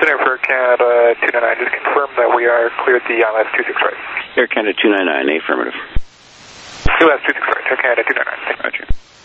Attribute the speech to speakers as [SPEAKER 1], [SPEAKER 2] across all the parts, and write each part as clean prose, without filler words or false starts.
[SPEAKER 1] Center for Canada 299, just confirm that we are cleared the ILS 26 right.
[SPEAKER 2] Air Canada 299, affirmative.
[SPEAKER 1] ILS 26 right, Air Canada 299.
[SPEAKER 2] Roger.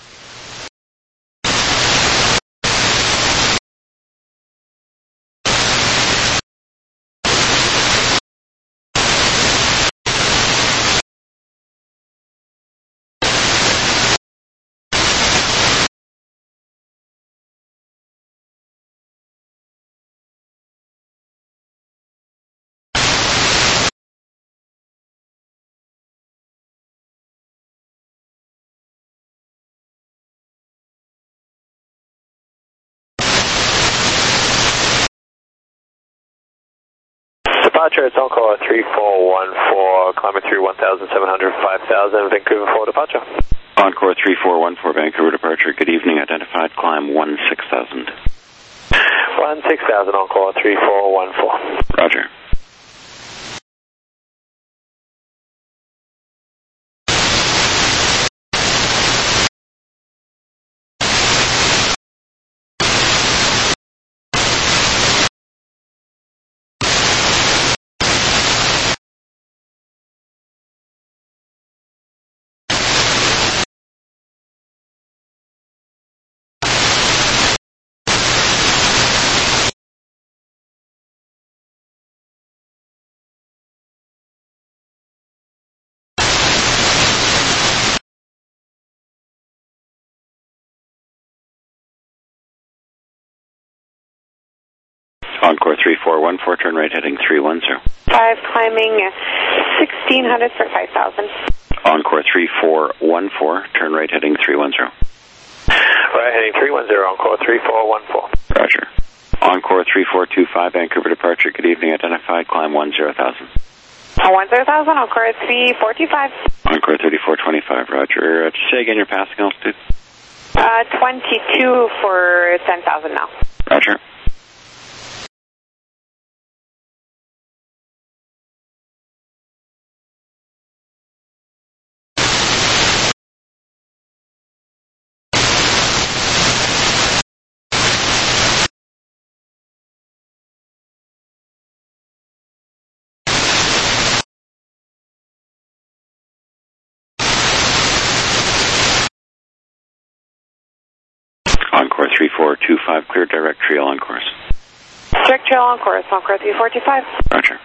[SPEAKER 3] Departure, it's Encore 3414, climbing through 1,700, 5,000, Vancouver for departure.
[SPEAKER 2] Encore 3414, Vancouver departure. Good evening, identified, climb 16,000.
[SPEAKER 3] 16,000, Encore 3414.
[SPEAKER 2] Roger. Encore 3414, turn right heading 310.
[SPEAKER 4] 5, climbing 1,600 for 5,000.
[SPEAKER 2] Encore 3414, turn right heading 310.
[SPEAKER 3] Right heading 310, Encore 3414.
[SPEAKER 2] Roger. Encore 3425, Vancouver departure. Good evening, identified, climb 10,000.
[SPEAKER 4] 10,000, Encore 3425.
[SPEAKER 2] Encore 3425, roger. Say again your passing altitude.
[SPEAKER 4] 22 for 10,000 now.
[SPEAKER 2] Roger. Encore 3425, clear direct trail on course.
[SPEAKER 4] Direct trail on course, Encore 3425.
[SPEAKER 2] Roger.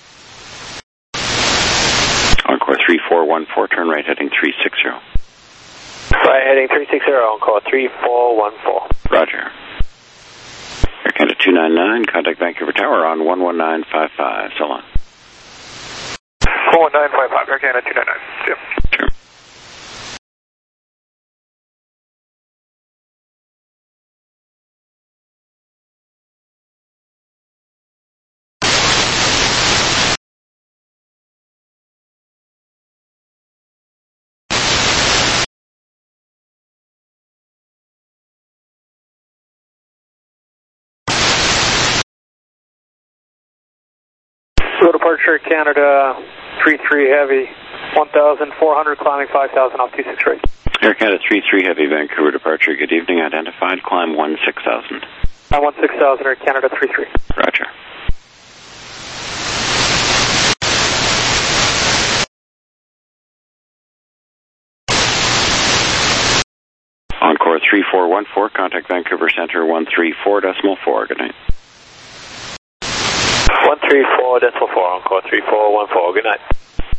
[SPEAKER 2] Encore 3414, turn right heading 360.
[SPEAKER 3] Right heading 360, Encore 3414.
[SPEAKER 2] Roger. Air Canada 299, contact Vancouver Tower on 11955. So long.
[SPEAKER 1] 11955, Air Canada 299. Yep.
[SPEAKER 2] Sure.
[SPEAKER 1] So departure Canada 33 heavy, 1,400 climbing 5,000 off 26 right.
[SPEAKER 2] Air Canada 33 heavy, Vancouver departure. Good evening, identified, climb 16,000.
[SPEAKER 1] 16,000, Air Canada 33.
[SPEAKER 2] Roger. Encore 3414, contact Vancouver Center 134.4. Good night.
[SPEAKER 3] 134.4, Encore 3414. Good night.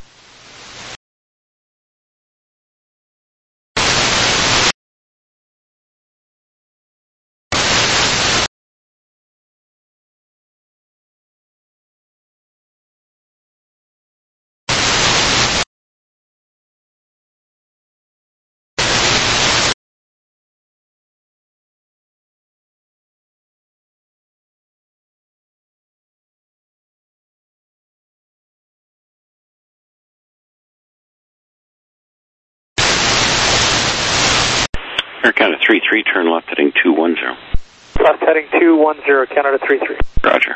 [SPEAKER 2] Air Canada 33, turn left heading 210.
[SPEAKER 1] Left heading 210, Canada 33.
[SPEAKER 2] Roger.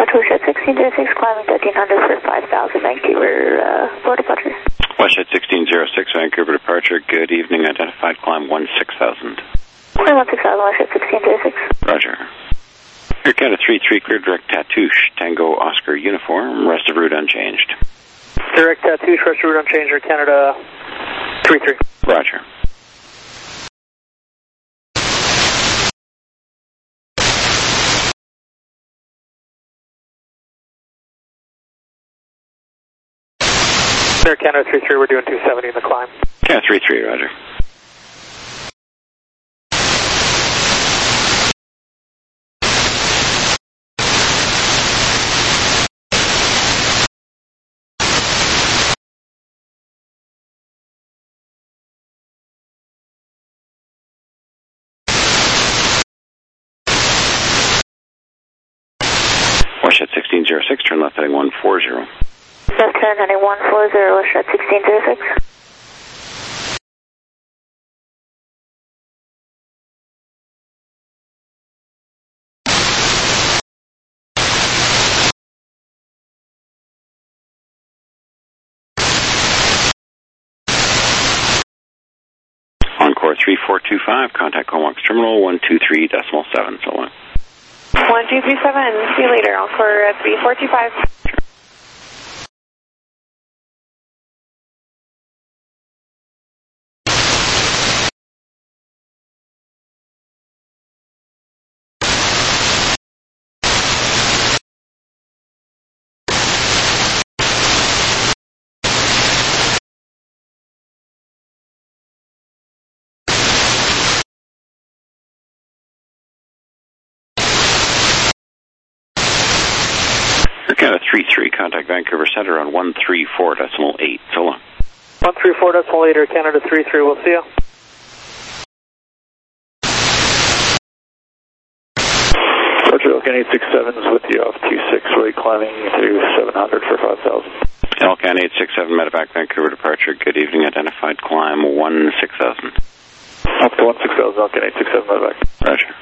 [SPEAKER 5] WestJet 1606, climbing 1300 for 5,000, Vancouver, for departure.
[SPEAKER 2] WestJet 1606, Vancouver departure. Good evening. Identified climb 16,000.
[SPEAKER 5] Climb 16,000, WestJet 1606.
[SPEAKER 2] Roger. Air Canada 33, clear direct Tatoosh, Tango Oscar uniform, rest of route unchanged.
[SPEAKER 1] Direct Tatoosh, rest of route unchanged, Air Canada 33.
[SPEAKER 2] Roger.
[SPEAKER 1] Air Canada 33, we're doing 270 in the climb.
[SPEAKER 2] Canada 33, roger. WestJet 1606, turn left heading 140.
[SPEAKER 5] Left turn heading 140, WestJet 1606.
[SPEAKER 2] Encore 3425, contact Comox Terminal 123.7, so on.
[SPEAKER 4] 1237, see you later, Encore 3425.
[SPEAKER 2] Canada 33, contact Vancouver Center on 134.8, so long.
[SPEAKER 1] 134.8, Air Canada 33, we'll see you.
[SPEAKER 3] Roger, Elcan 867 is with you off 26, rate climbing to 700 for 5,000.
[SPEAKER 2] Elcan 867, medevac Vancouver departure, good evening, identified climb 16,000.
[SPEAKER 3] Up to 16,000, Elcan 867, medevac.
[SPEAKER 2] Roger.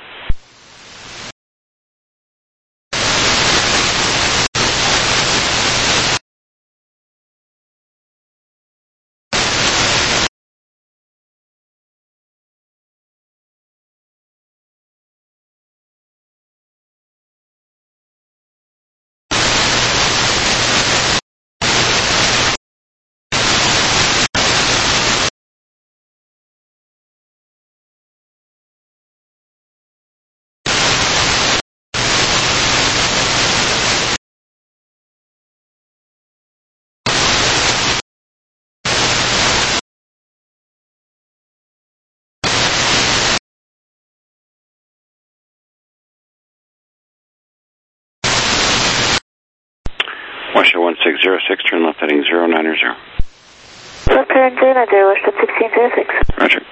[SPEAKER 2] WestJet 1606, turn left heading 090.
[SPEAKER 5] Left turn 090, WestJet 1606.
[SPEAKER 2] Roger.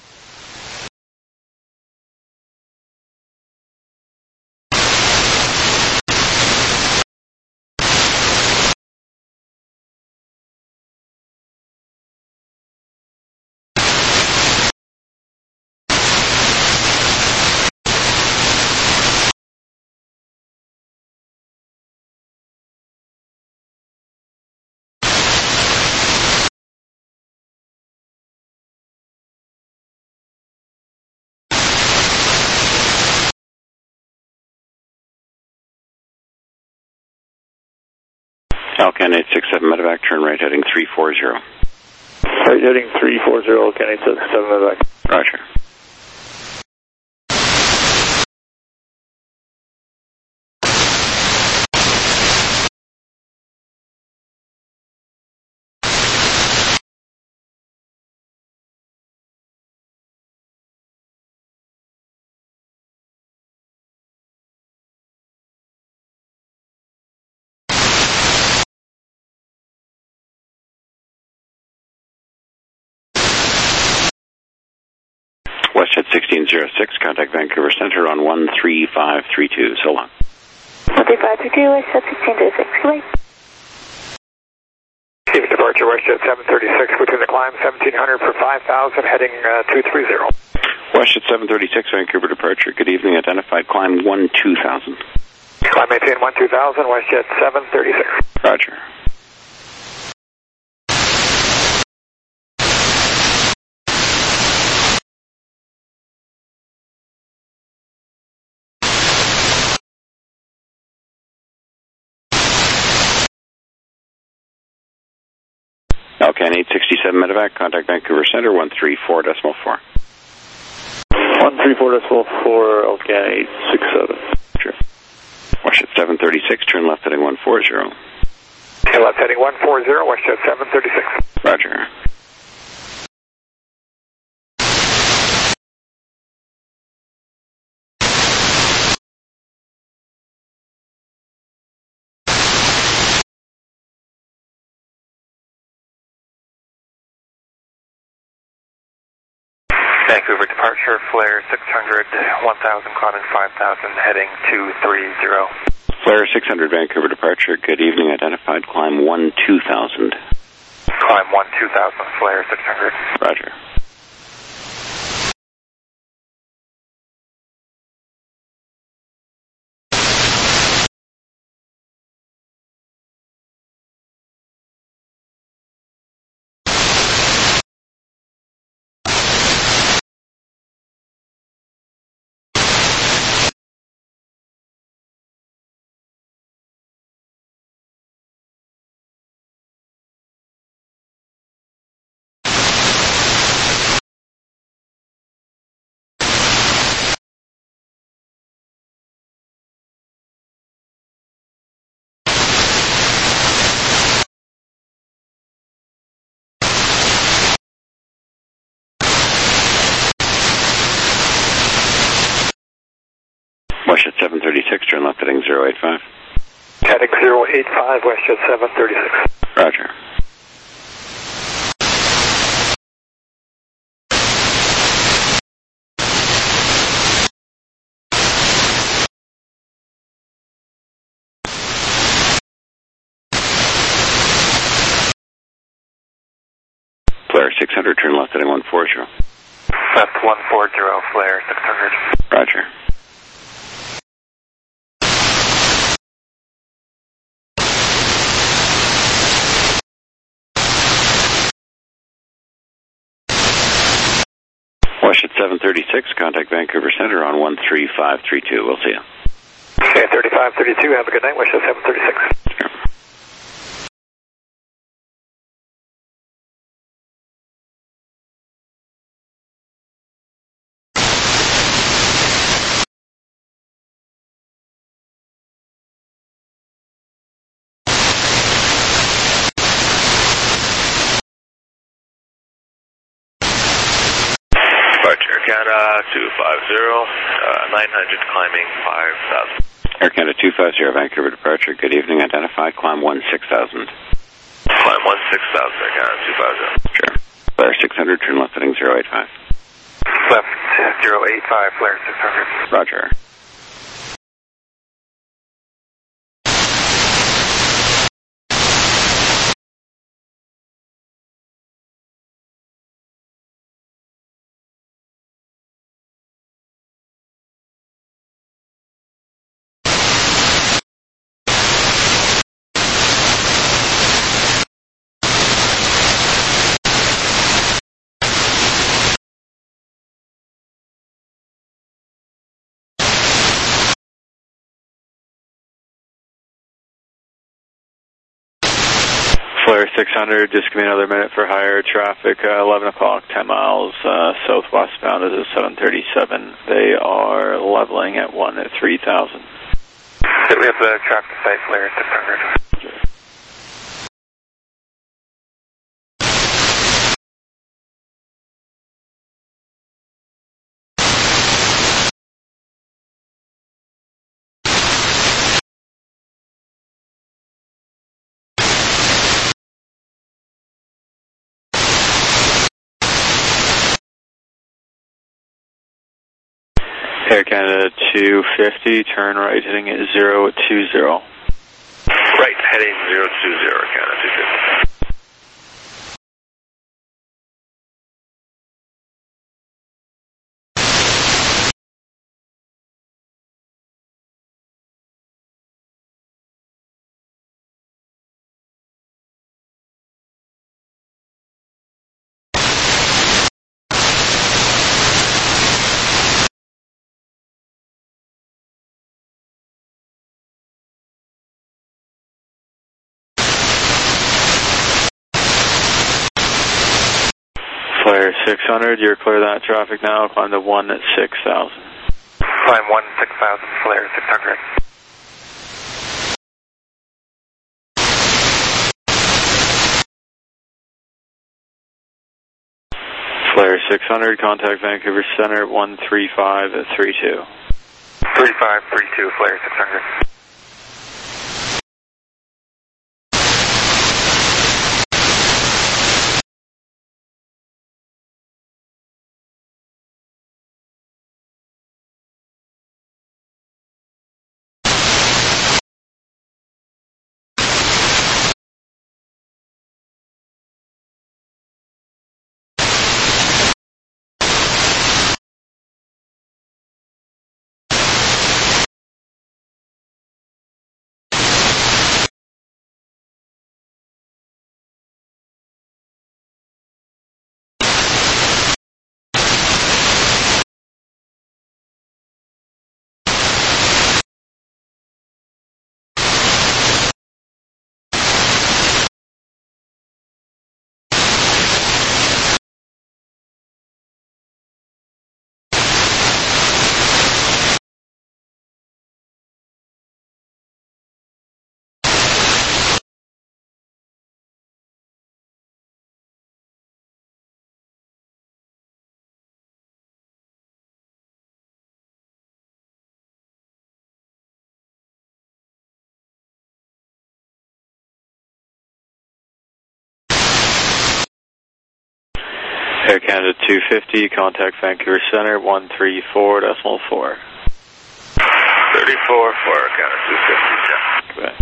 [SPEAKER 2] Elcan 867, medevac, turn right heading 340.
[SPEAKER 3] Right heading 340, Elcan 867, medevac.
[SPEAKER 2] Roger. WestJet 1606, contact Vancouver Center on 13532, so long.
[SPEAKER 5] 13532, WestJet 1606, wait.
[SPEAKER 1] Steven departure, WestJet 736, within the climb, 1700 for 5,000, heading 230.
[SPEAKER 2] WestJet 736, Vancouver departure, good evening, identified climb 12,000.
[SPEAKER 1] Climb maintain 12000, WestJet 736.
[SPEAKER 2] Roger. Alcan 867 medevac, contact Vancouver Center 134.4.
[SPEAKER 3] 134.4, Alcan 867.
[SPEAKER 2] Sure. WestJet 736, turn left heading 140.
[SPEAKER 1] Left heading 140, WestJet 736.
[SPEAKER 2] Roger.
[SPEAKER 3] Vancouver departure, flare 600, 1000, climbing 5000, heading 230.
[SPEAKER 2] Flare 600, Vancouver departure. Good evening, identified. Climb 12000.
[SPEAKER 3] Climb 12000, flare 600.
[SPEAKER 2] Roger. WestJet 736, turn left heading 085.
[SPEAKER 1] Heading 085, WestJet 736.
[SPEAKER 2] Roger. Flare 600, turn left heading 140.
[SPEAKER 3] Left 140, flare 600.
[SPEAKER 2] Roger. WestJet 736, contact Vancouver Center on 13532. We'll see you.
[SPEAKER 1] Okay, 3532, have a good night, WestJet 736.
[SPEAKER 2] Sure.
[SPEAKER 3] Departure, Canada 250, 900, climbing 5000.
[SPEAKER 2] Air Canada 250, Vancouver departure. Good evening, identified. Climb 16000.
[SPEAKER 3] Climb 16000, Canada 250.
[SPEAKER 2] Sure. Flare 600, turn left heading 085.
[SPEAKER 3] Left 085, flare 600.
[SPEAKER 2] Roger.
[SPEAKER 6] Flare 600, just give me another minute for higher traffic. 11 o'clock, 10 miles southwest bound is a 737. They are leveling at 1 at 3000.
[SPEAKER 3] We have the traffic site, flare 600.
[SPEAKER 6] Air Canada 250, turn right heading at 020.
[SPEAKER 3] Right, heading 020, Canada 250.
[SPEAKER 6] Flare 600, you're clear of that traffic now. Climb to 16,000.
[SPEAKER 3] Climb 16,000, Flare 600.
[SPEAKER 6] Flare 600, contact Vancouver Center 13532.
[SPEAKER 3] 3532, Flare 600.
[SPEAKER 6] Air Canada 250, contact Vancouver Center 134.4.
[SPEAKER 3] 34 for Air Canada 250, check.
[SPEAKER 6] Okay.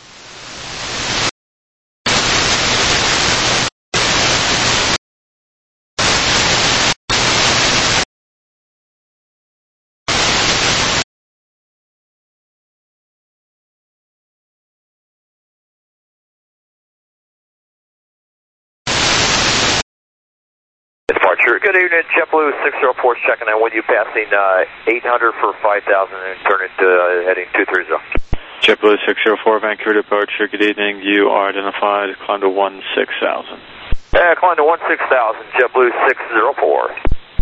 [SPEAKER 3] Departure. Good evening, JetBlue 604 checking in with you, passing 800 for 5,000 and turning to heading 230.
[SPEAKER 6] JetBlue 604, Vancouver departure. Good evening. You are identified. Climb to 16,000.
[SPEAKER 3] Climb to 16,000, JetBlue 604.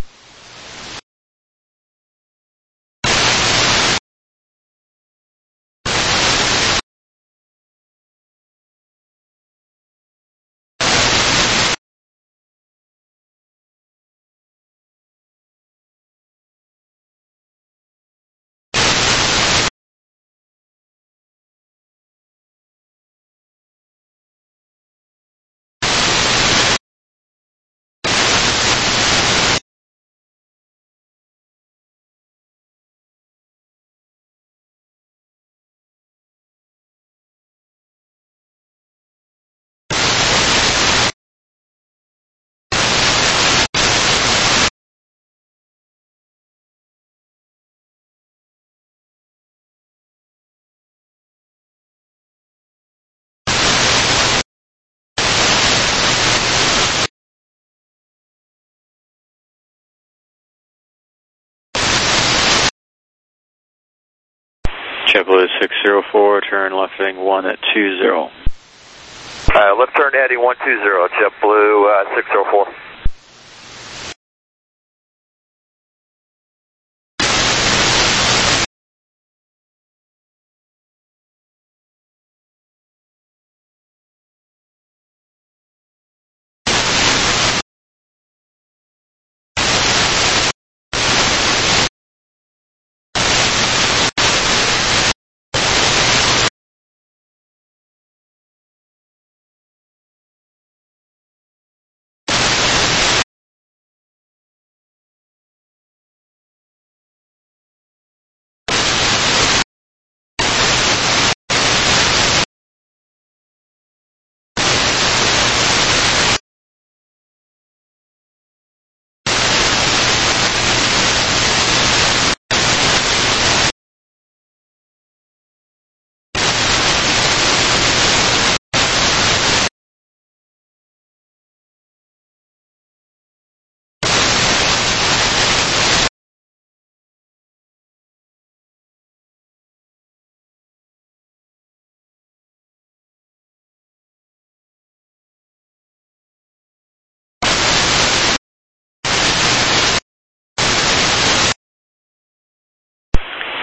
[SPEAKER 6] JetBlue 604, turn left heading 120.
[SPEAKER 3] Left turn heading 120, JetBlue 604.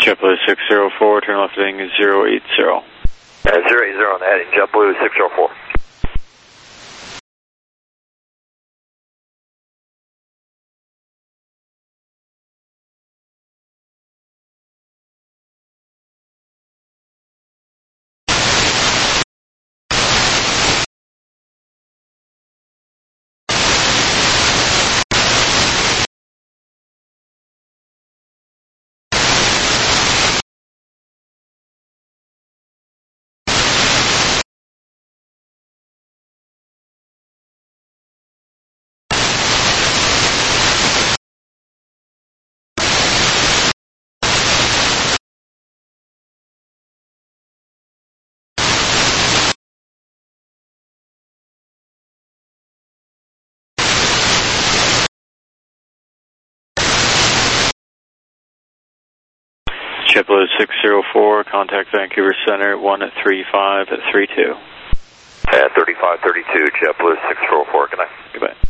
[SPEAKER 6] JetBlue 604, turn left heading 080.
[SPEAKER 3] 080 on the heading, JetBlue 604.
[SPEAKER 6] JetBlue 604, contact Vancouver Center 13532.
[SPEAKER 3] At 3532, JetBlue 604, good night.
[SPEAKER 6] Goodbye.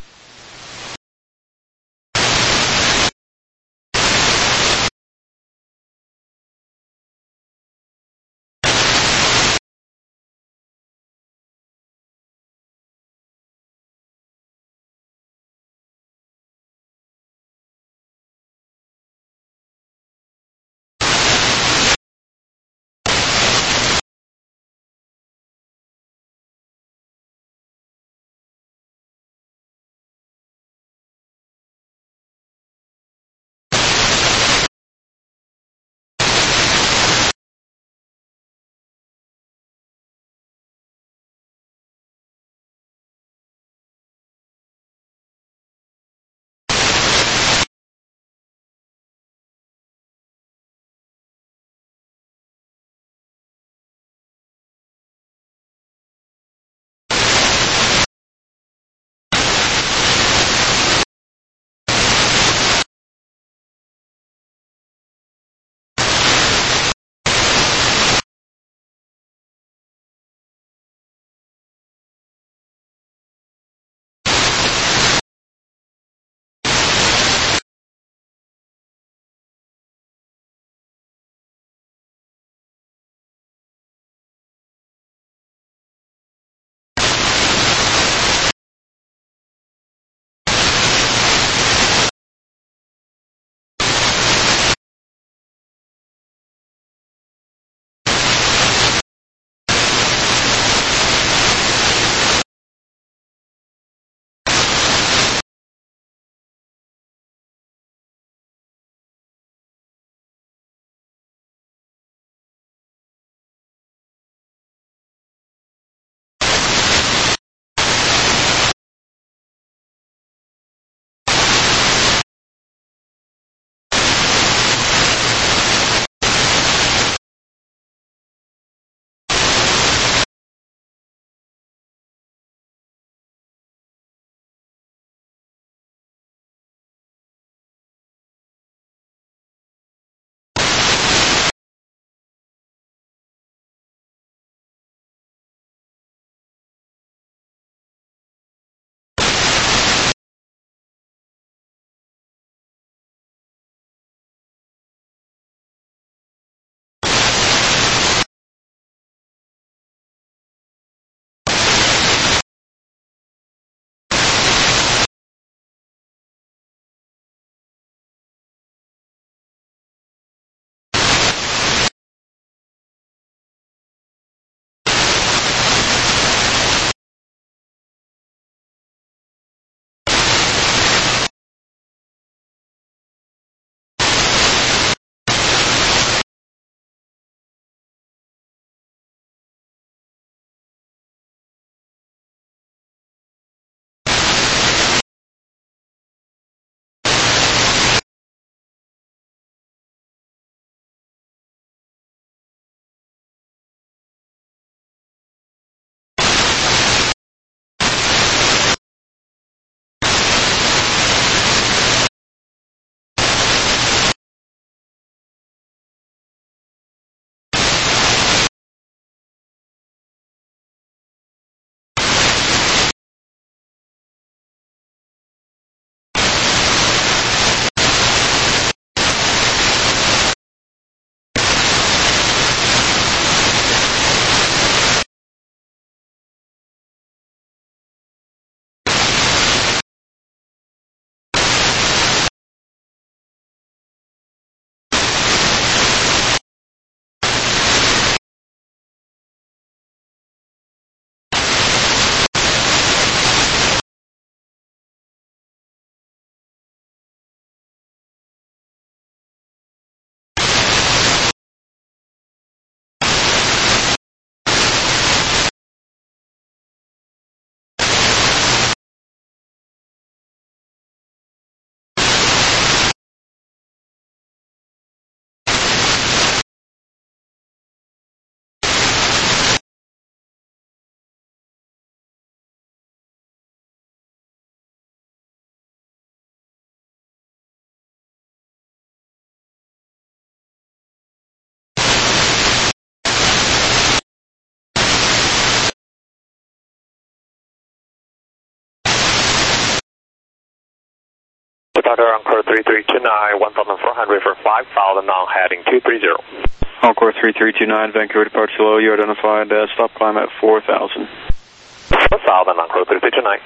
[SPEAKER 3] Thunder, Encore 3329, 1400 for 5,000, now heading 230.
[SPEAKER 6] Encore 3329, Vancouver departure low, you identified stop climb at 4,000.
[SPEAKER 3] 4,000, Encore 3329.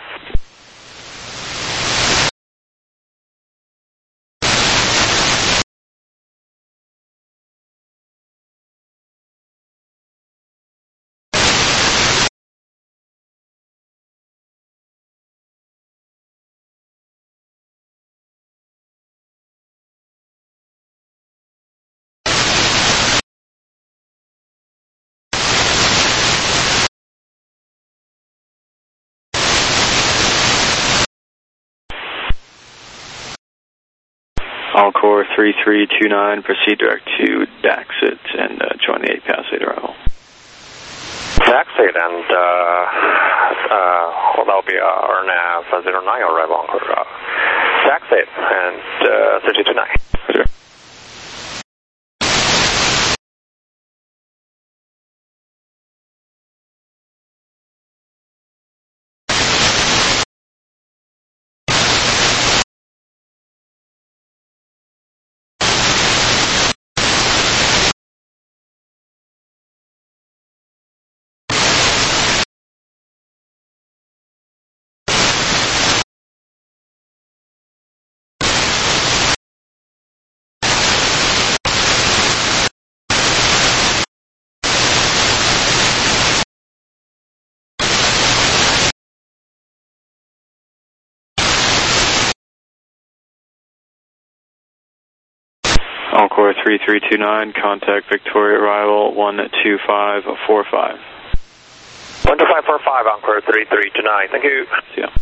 [SPEAKER 6] Encore 3329, proceed direct to Daxit and join the 8 past 8 arrival.
[SPEAKER 3] Daxit and, well, that'll be our nav 09 arrival, Encore. Daxit and 3229.
[SPEAKER 6] Encore 3329, contact Victoria arrival 12545.
[SPEAKER 3] 12545, Encore 3329, thank you.
[SPEAKER 6] See ya.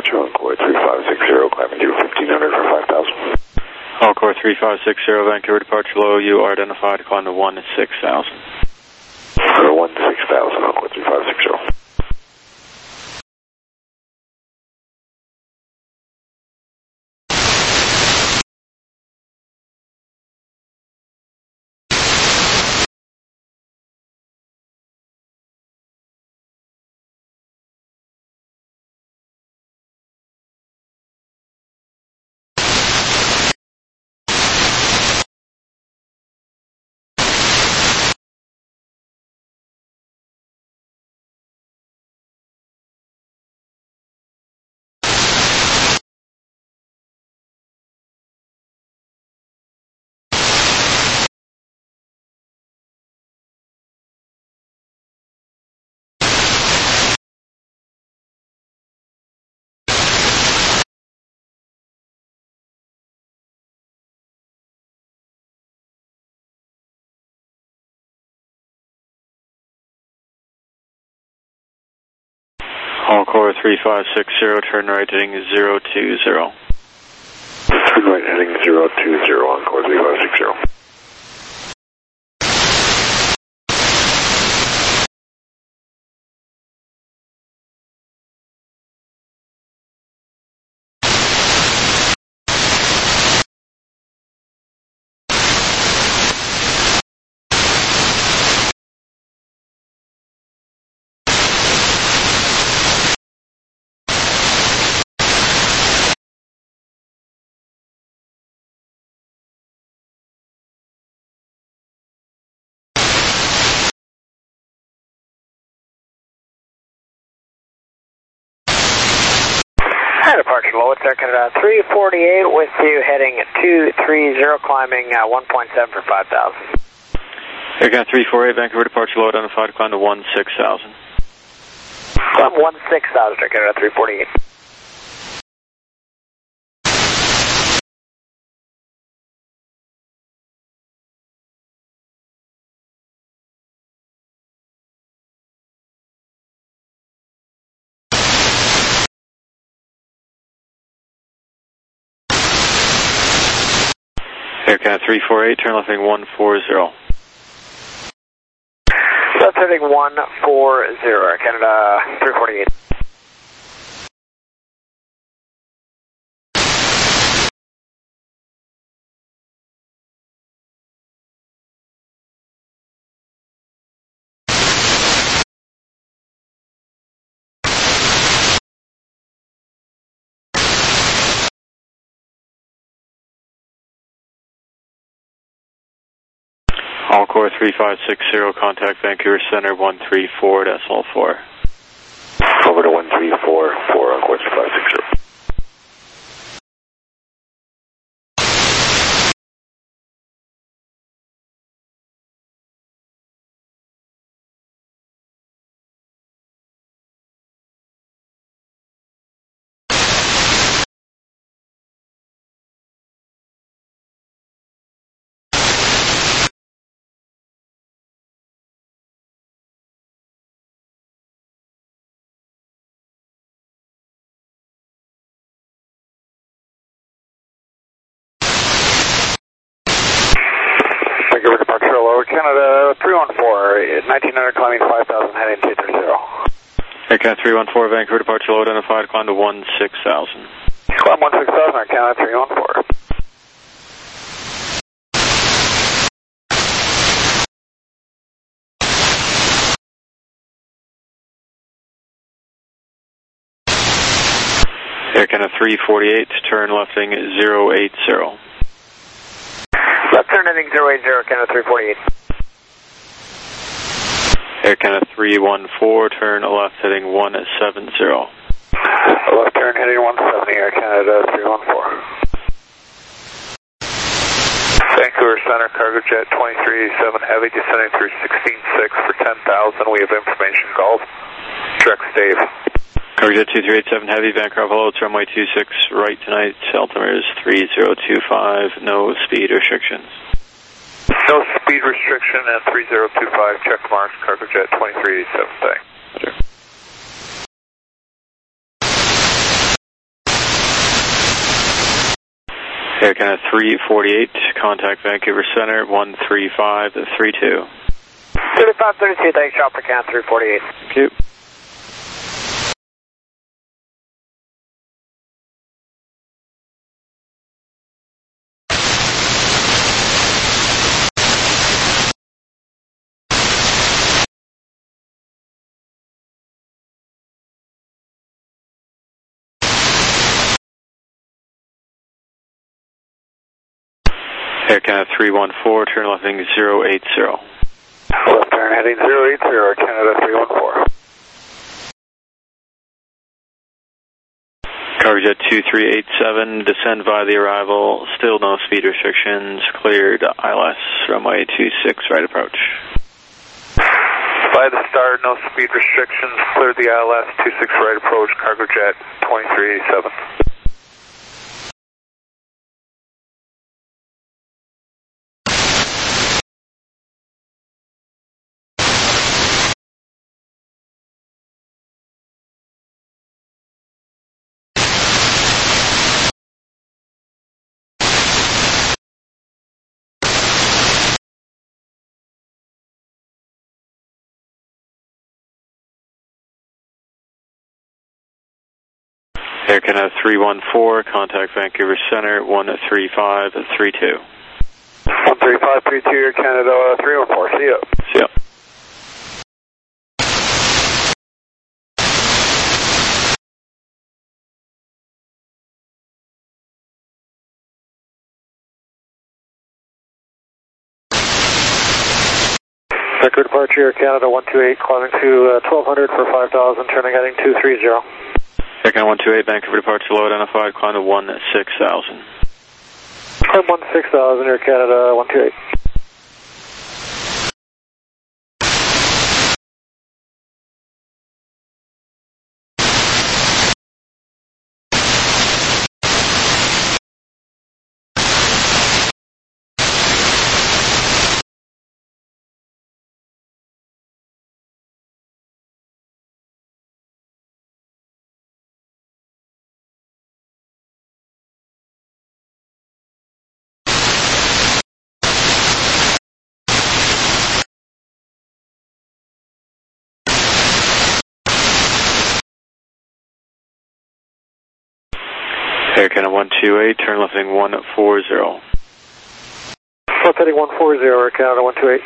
[SPEAKER 7] departure, Encore 3560, climbing to 1500 for 5,000.
[SPEAKER 6] Encore 3560, Vancouver departure low, you are identified, climb to 16,000.
[SPEAKER 7] For 16,000, Encore 3560.
[SPEAKER 6] Encore 3560, turn right heading 020.
[SPEAKER 7] Turn right heading 020, Encore 3560.
[SPEAKER 1] Departure low, it's Air Canada 348 with you heading 230, climbing 1.7 for 5,000.
[SPEAKER 6] Air Canada 348, Vancouver departure low, identified, climb to 16,000.
[SPEAKER 1] Climb 16,000, Air Canada 348.
[SPEAKER 6] Air Canada 348, turn left heading 140.
[SPEAKER 1] Left heading 140, Air Canada 348.
[SPEAKER 6] Encore 3560, contact Vancouver Center 134.4.
[SPEAKER 7] Over to 1344, Encore 3560.
[SPEAKER 1] Vancouver departure low, Canada 314, 1900, climbing 5,000, heading 230.
[SPEAKER 6] Air Canada 314, Vancouver departure low, identified, climb to 16,000.
[SPEAKER 1] Climb 16,000, Air Canada 314.
[SPEAKER 6] Air Canada 348, turn left heading 080.
[SPEAKER 1] Left turn heading 080, Canada 348.
[SPEAKER 6] Air Canada 314, turn left heading 170.
[SPEAKER 1] Left turn heading 170, Air Canada 314. Vancouver Center, cargo jet 2387 heavy, descending through 16.6 for 10,000. We have information called. Direct Dave.
[SPEAKER 6] Cargo jet 2387 heavy, Vancouver hello, it's runway 26 right tonight, altimeter is 3025, no speed restrictions.
[SPEAKER 3] No speed restriction at 3025, check marks, cargo jet 2387, thanks.
[SPEAKER 6] Air Canada 348, contact Vancouver Center 13532.
[SPEAKER 3] 3532, thanks, Chopper Can 348.
[SPEAKER 6] Thank you. Air Canada 314, turn left heading 080.
[SPEAKER 1] Left turn heading 080, Air Canada 314.
[SPEAKER 6] Cargojet 2387, descend via the arrival, still no speed restrictions, cleared ILS, runway 26, right approach.
[SPEAKER 1] By the start, no speed restrictions, cleared the ILS 26 right approach, Cargojet 2387.
[SPEAKER 6] Air Canada 314, contact Vancouver Center 13532.
[SPEAKER 1] 13532, Air Canada 314, see ya.
[SPEAKER 6] See ya.
[SPEAKER 1] Record departure, Air Canada 128, climbing to 1200 for 5000, turning heading 230.
[SPEAKER 6] Air Canada 128, Vancouver departure low identified, climb to 16,000.
[SPEAKER 1] Climb 16,000, Air Canada 128.
[SPEAKER 6] Air Canada 128, turn left heading 140.
[SPEAKER 1] Left heading 140, Air Canada 128.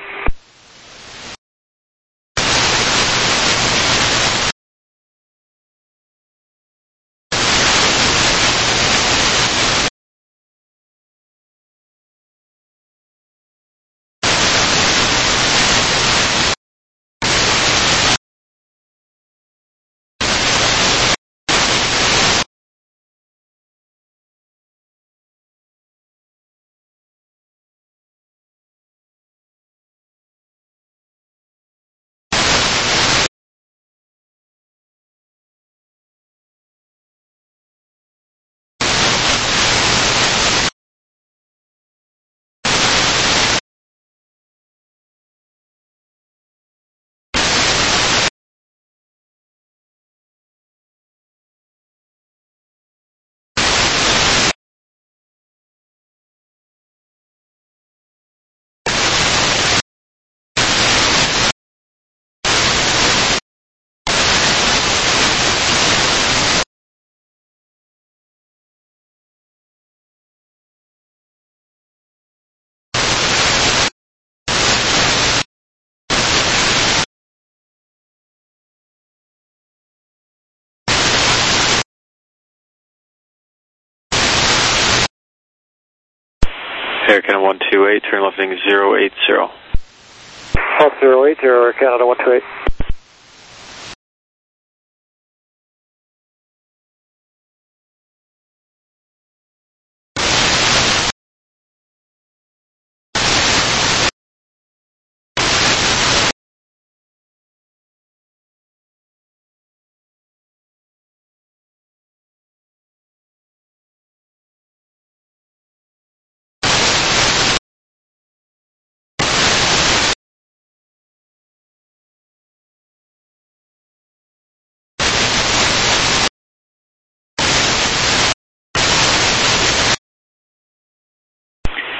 [SPEAKER 6] Air Canada 128, turn left heading 080.
[SPEAKER 1] Left 080, Air Canada 128.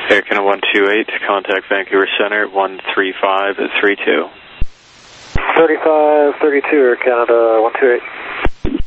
[SPEAKER 6] Air Canada 128, contact Vancouver Center 13532.
[SPEAKER 8] 3532, Air Canada 128.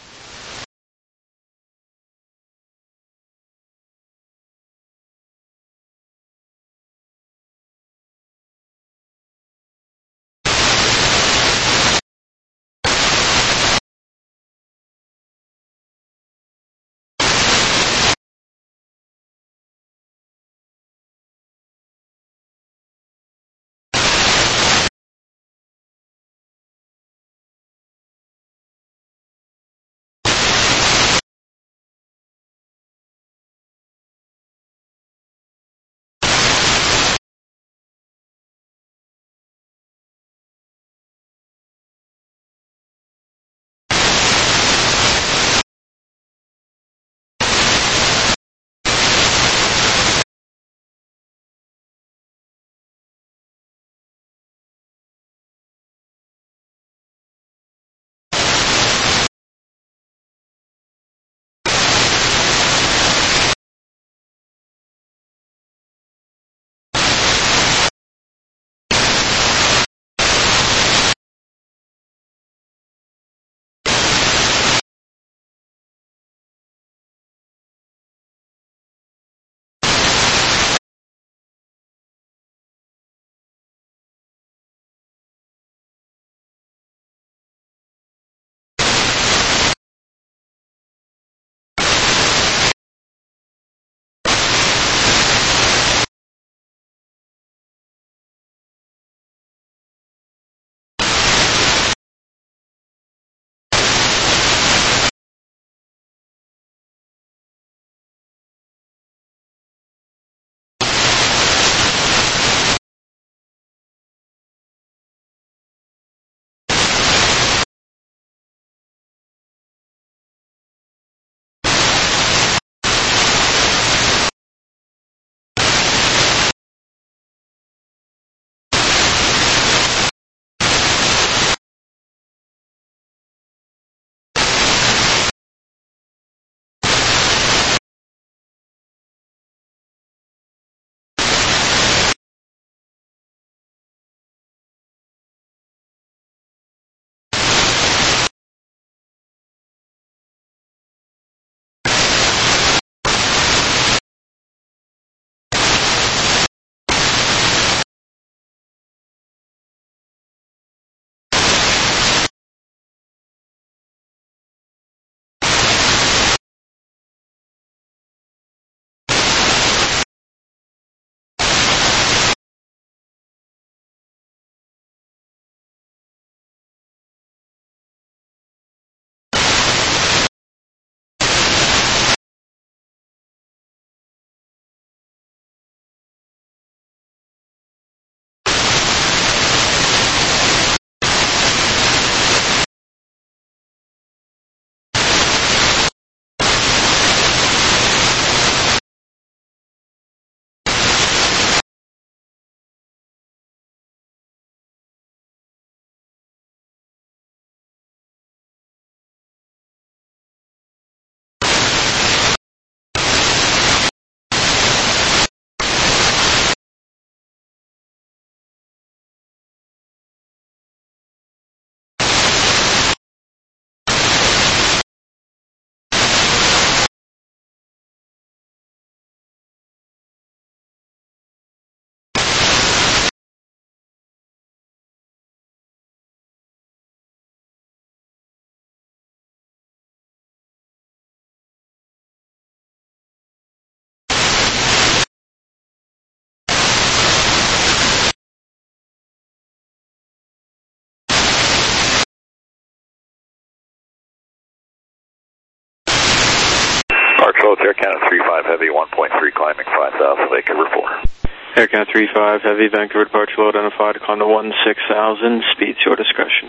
[SPEAKER 1] Air Canada 35 Heavy 1.3 climbing 5000, Vancouver 4.
[SPEAKER 6] Air Canada 35 Heavy, Vancouver departure low identified, Conda 16,000, speed to your discretion.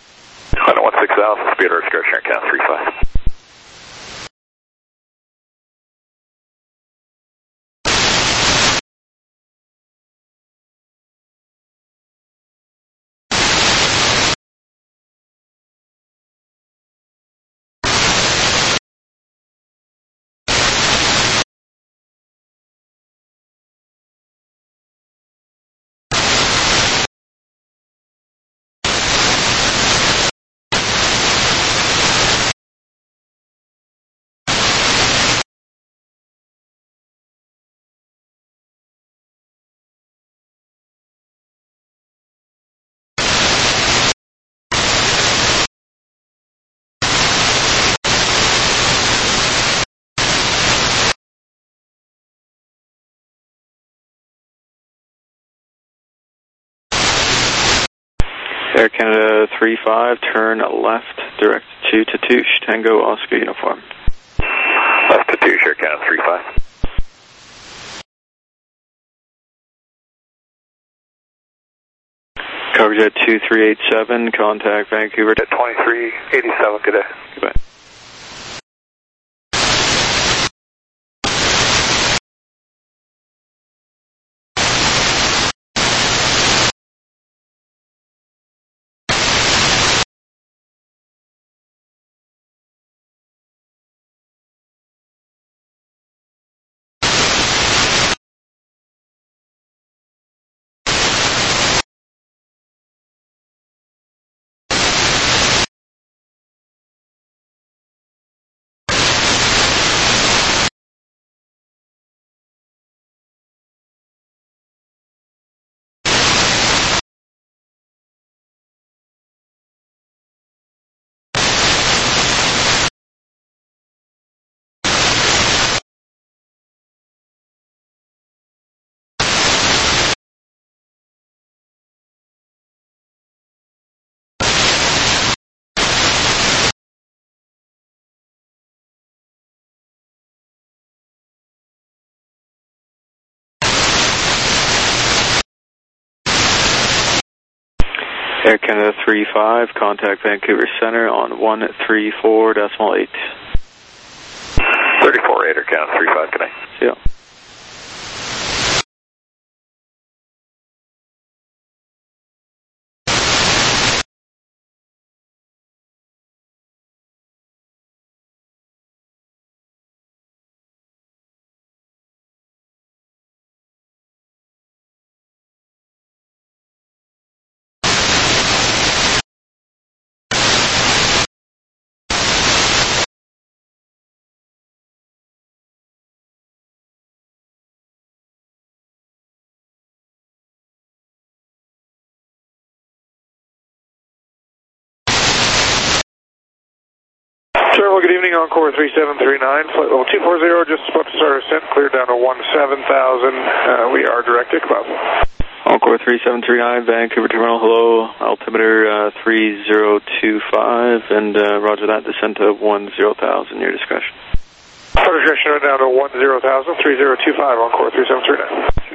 [SPEAKER 1] Conda 16,000, speed to your discretion, Air Canada 35.
[SPEAKER 6] Air Canada 35, turn left, direct to Tatoosh, Tango Oscar Uniform.
[SPEAKER 1] Left Tatoosh, Air Canada 35.
[SPEAKER 6] Coverage at 2387, contact Vancouver.
[SPEAKER 1] At 2387, good day.
[SPEAKER 6] Goodbye. Air Canada 35, contact Vancouver Center on 134.8.
[SPEAKER 1] 34, Air Canada 35, good night.
[SPEAKER 6] See ya.
[SPEAKER 8] Travel, good evening, Encore 3739, flight level 240, just about to start ascent, cleared down to 17,000, we are direct to Club.
[SPEAKER 6] Encore 3739, Vancouver Terminal, hello, altimeter 3025, and roger that, descent to 10,000, your discretion.
[SPEAKER 8] Discretion down to 10,000, 3025, Encore 3739.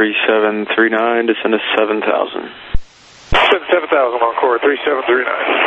[SPEAKER 6] 3739, descend to 7,000.
[SPEAKER 8] Descend 7,000, Encore 3739.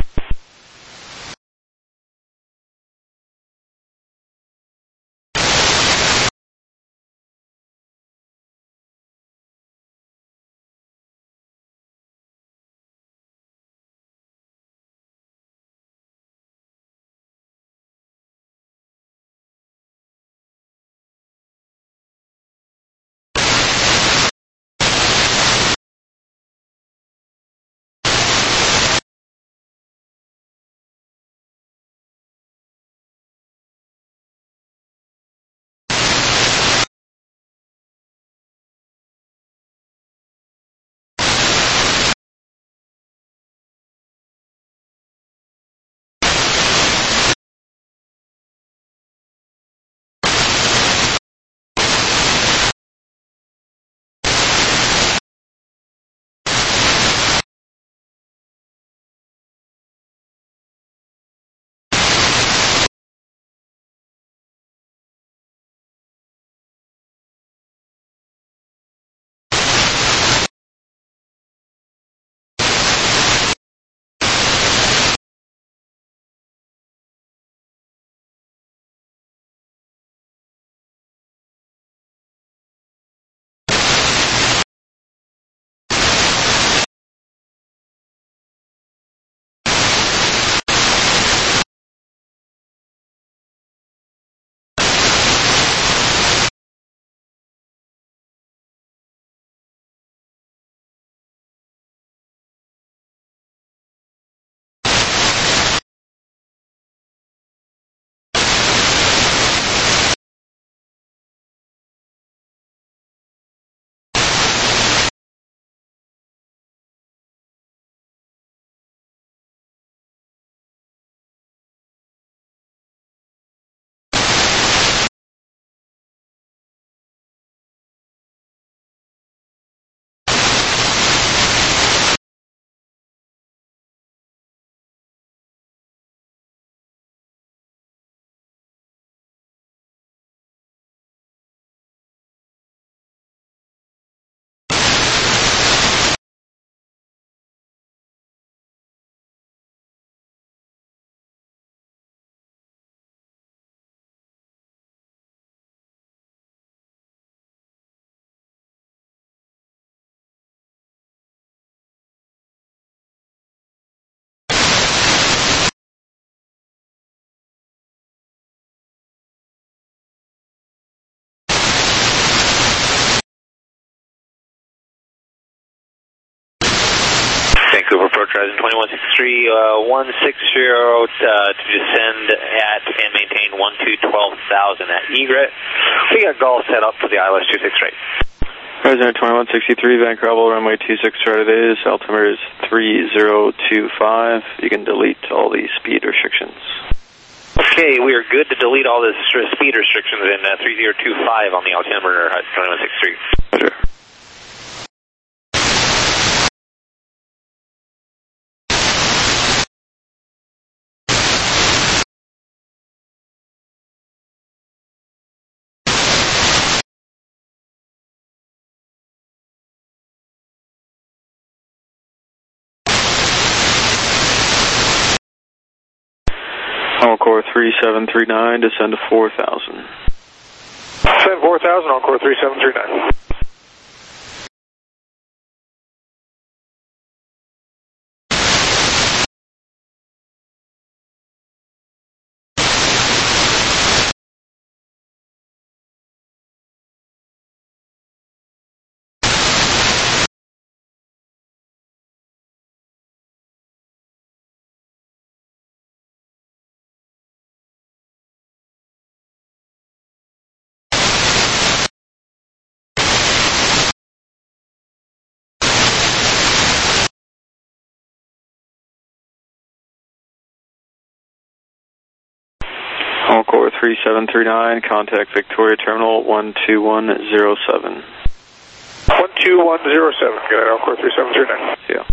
[SPEAKER 3] Vancouver approach horizon 2163, 160 to descend at and maintain 12,000 at egret. We got Gulf set up for the ILS 263.
[SPEAKER 6] Horizon 2163, Vancouver runway 26 right it is, altimeter is 3025. You can delete all these speed restrictions.
[SPEAKER 3] Okay, we are good to delete all the speed restrictions in 3025 on the altimeter 2163.
[SPEAKER 6] Roger. Encore 3739, descend to 4,000.
[SPEAKER 8] Descend 4,000, Encore 3739.
[SPEAKER 6] Encore 3739, contact Victoria Terminal 12107.
[SPEAKER 8] 12107, good night, Encore 3739.
[SPEAKER 6] Yeah.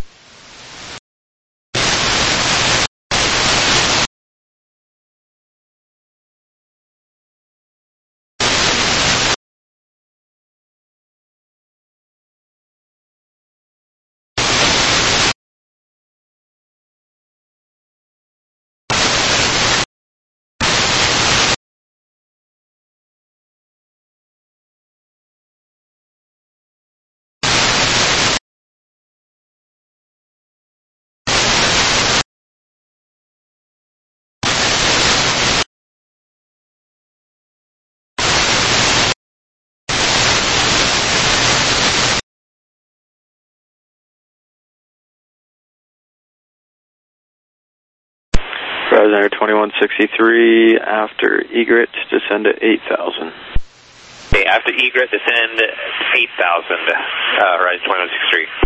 [SPEAKER 6] Under 2163 after egret, descend to 8,000.
[SPEAKER 3] Okay, after egret, descend 8,000, Horizon 2163.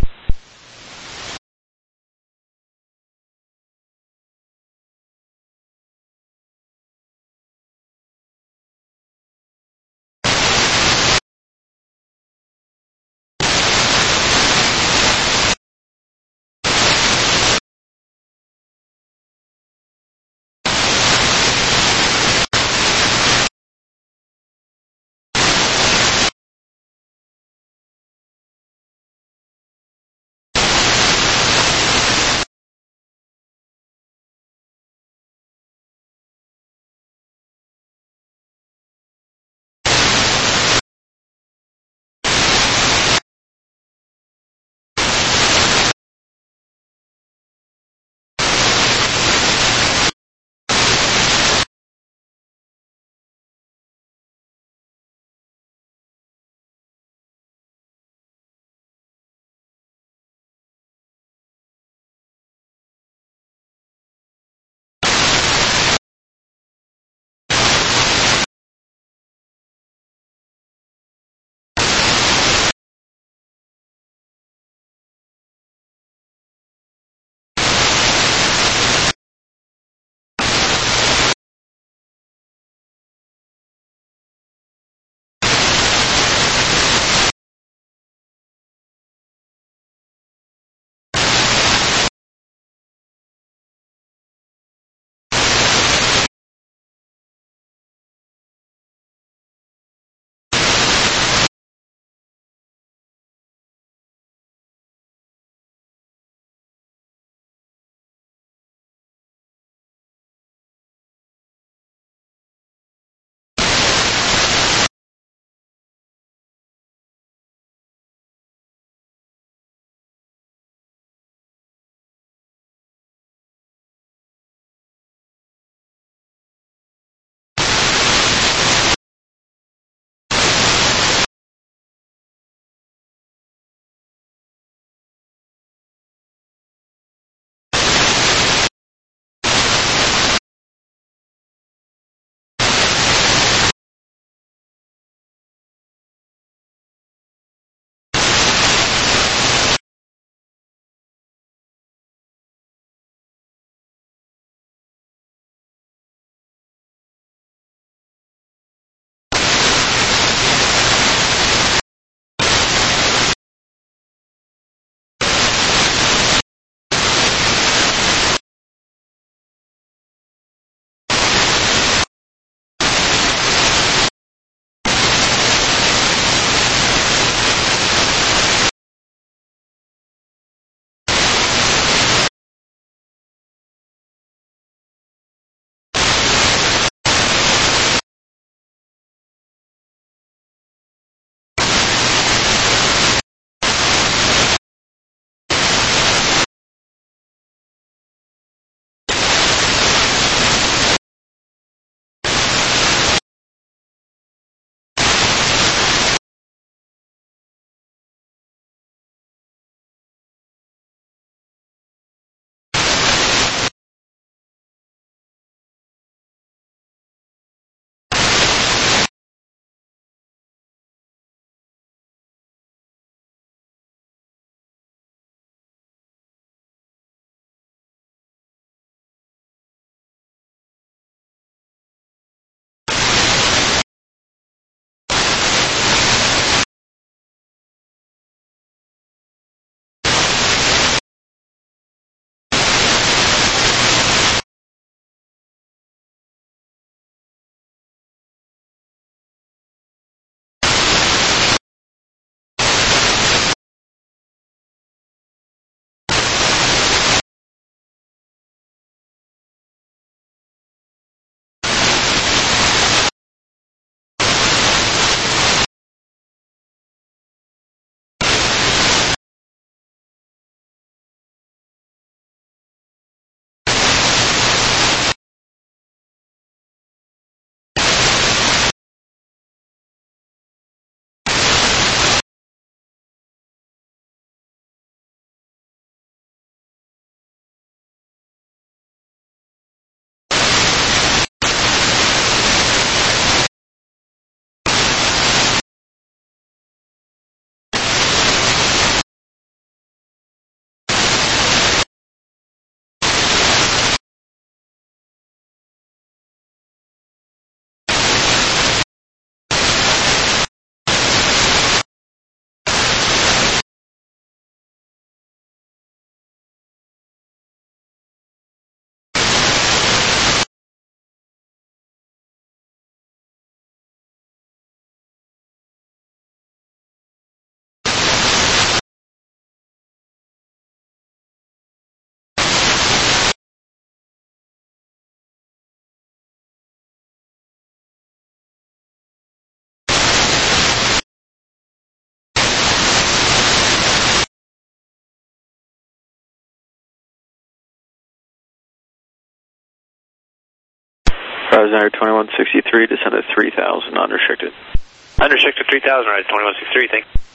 [SPEAKER 6] Ryder 2163, descend at 3000, unrestricted.
[SPEAKER 3] Unrestricted 3000, Ryder 2163, thank you.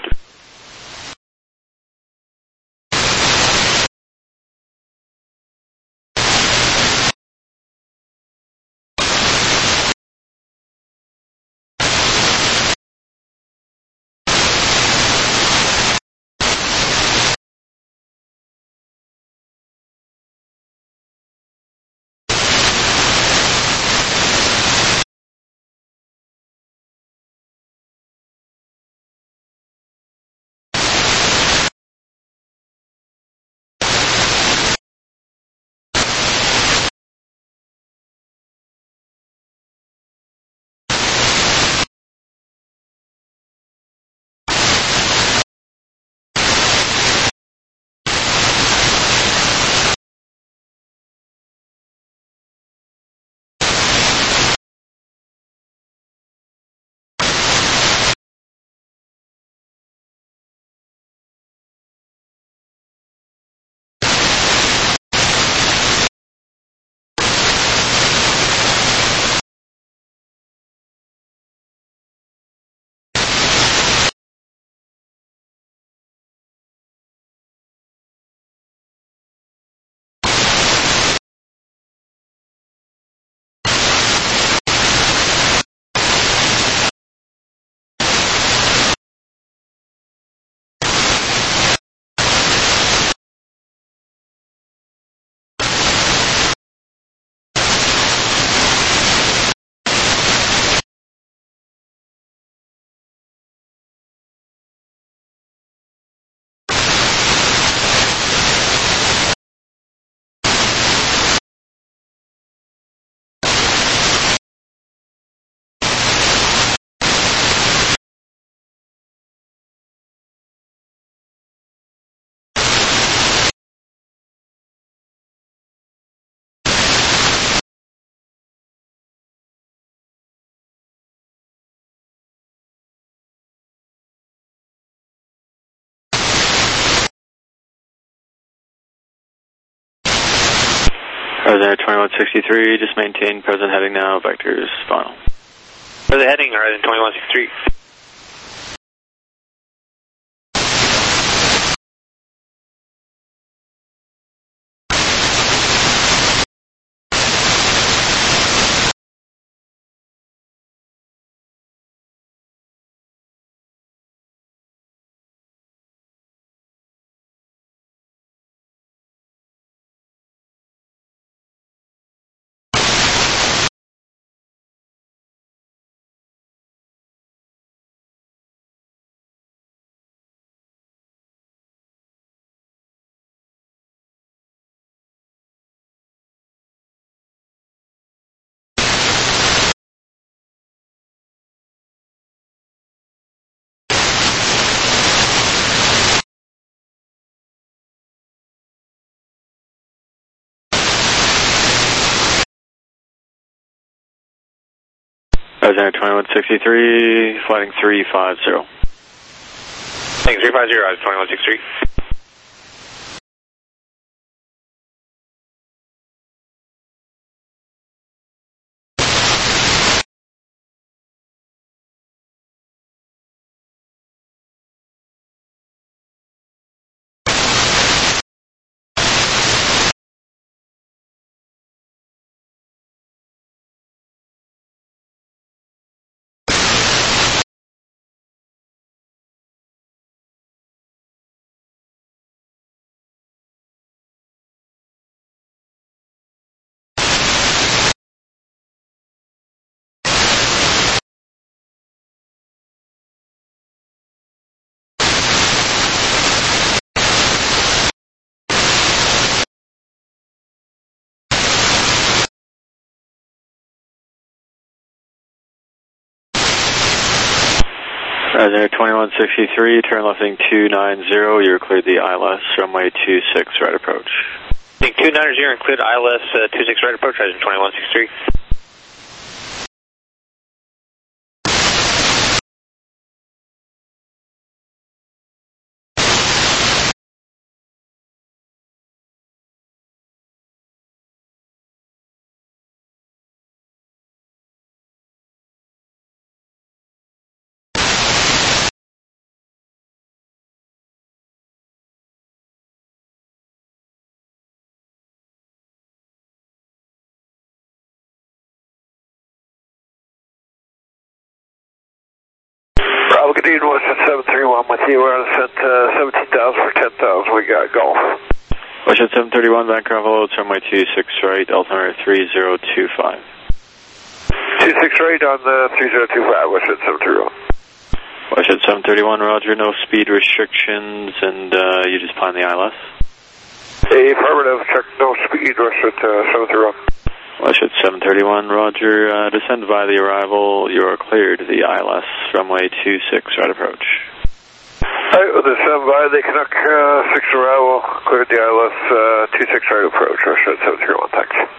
[SPEAKER 6] Ryder 2163, just maintain present heading now, vectors final.
[SPEAKER 3] Present heading, Ryder 2163.
[SPEAKER 6] Ryder 2163, flighting 350.
[SPEAKER 3] Thanks, 350, Ryder 2163.
[SPEAKER 6] Ryder 2163, turn left heading 290, you're cleared the ILS, runway 26, right approach.
[SPEAKER 3] Heading 290 and cleared ILS 26 right approach, Ryder 2163.
[SPEAKER 1] Speed, Western 731 with you. We're on ascent 17,000 for 10,000. We got Golf.
[SPEAKER 6] Western 731, Vancouver, hello, runway 26 right, altimeter 3025.
[SPEAKER 1] 26 right on the 3025, Western 731.
[SPEAKER 6] Western 731, roger, no speed restrictions, and you just plan the ILS?
[SPEAKER 1] Affirmative, check no speed, Western 731.
[SPEAKER 6] Western 731, roger, descend via the arrival, you are cleared the ILS, runway 26 right approach.
[SPEAKER 1] Alright, with the 7 by the Canuck 6 arrival, cleared the ILS 26 right approach, Western 731, thanks.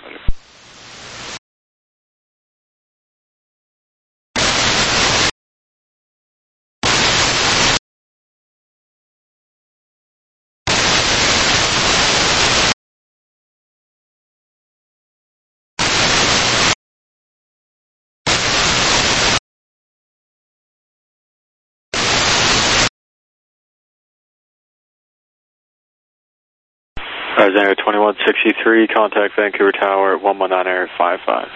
[SPEAKER 6] Alexander 2163, contact Vancouver Tower, 119.55.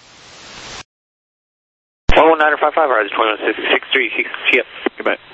[SPEAKER 3] 119.55, Roger, 2163, yep.
[SPEAKER 6] Goodbye.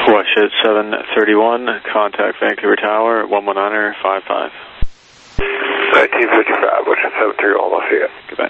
[SPEAKER 6] WestJet 731, contact Vancouver Tower, 119er 55.
[SPEAKER 1] 1955, WestJet 731, I'll see you.
[SPEAKER 6] Goodbye.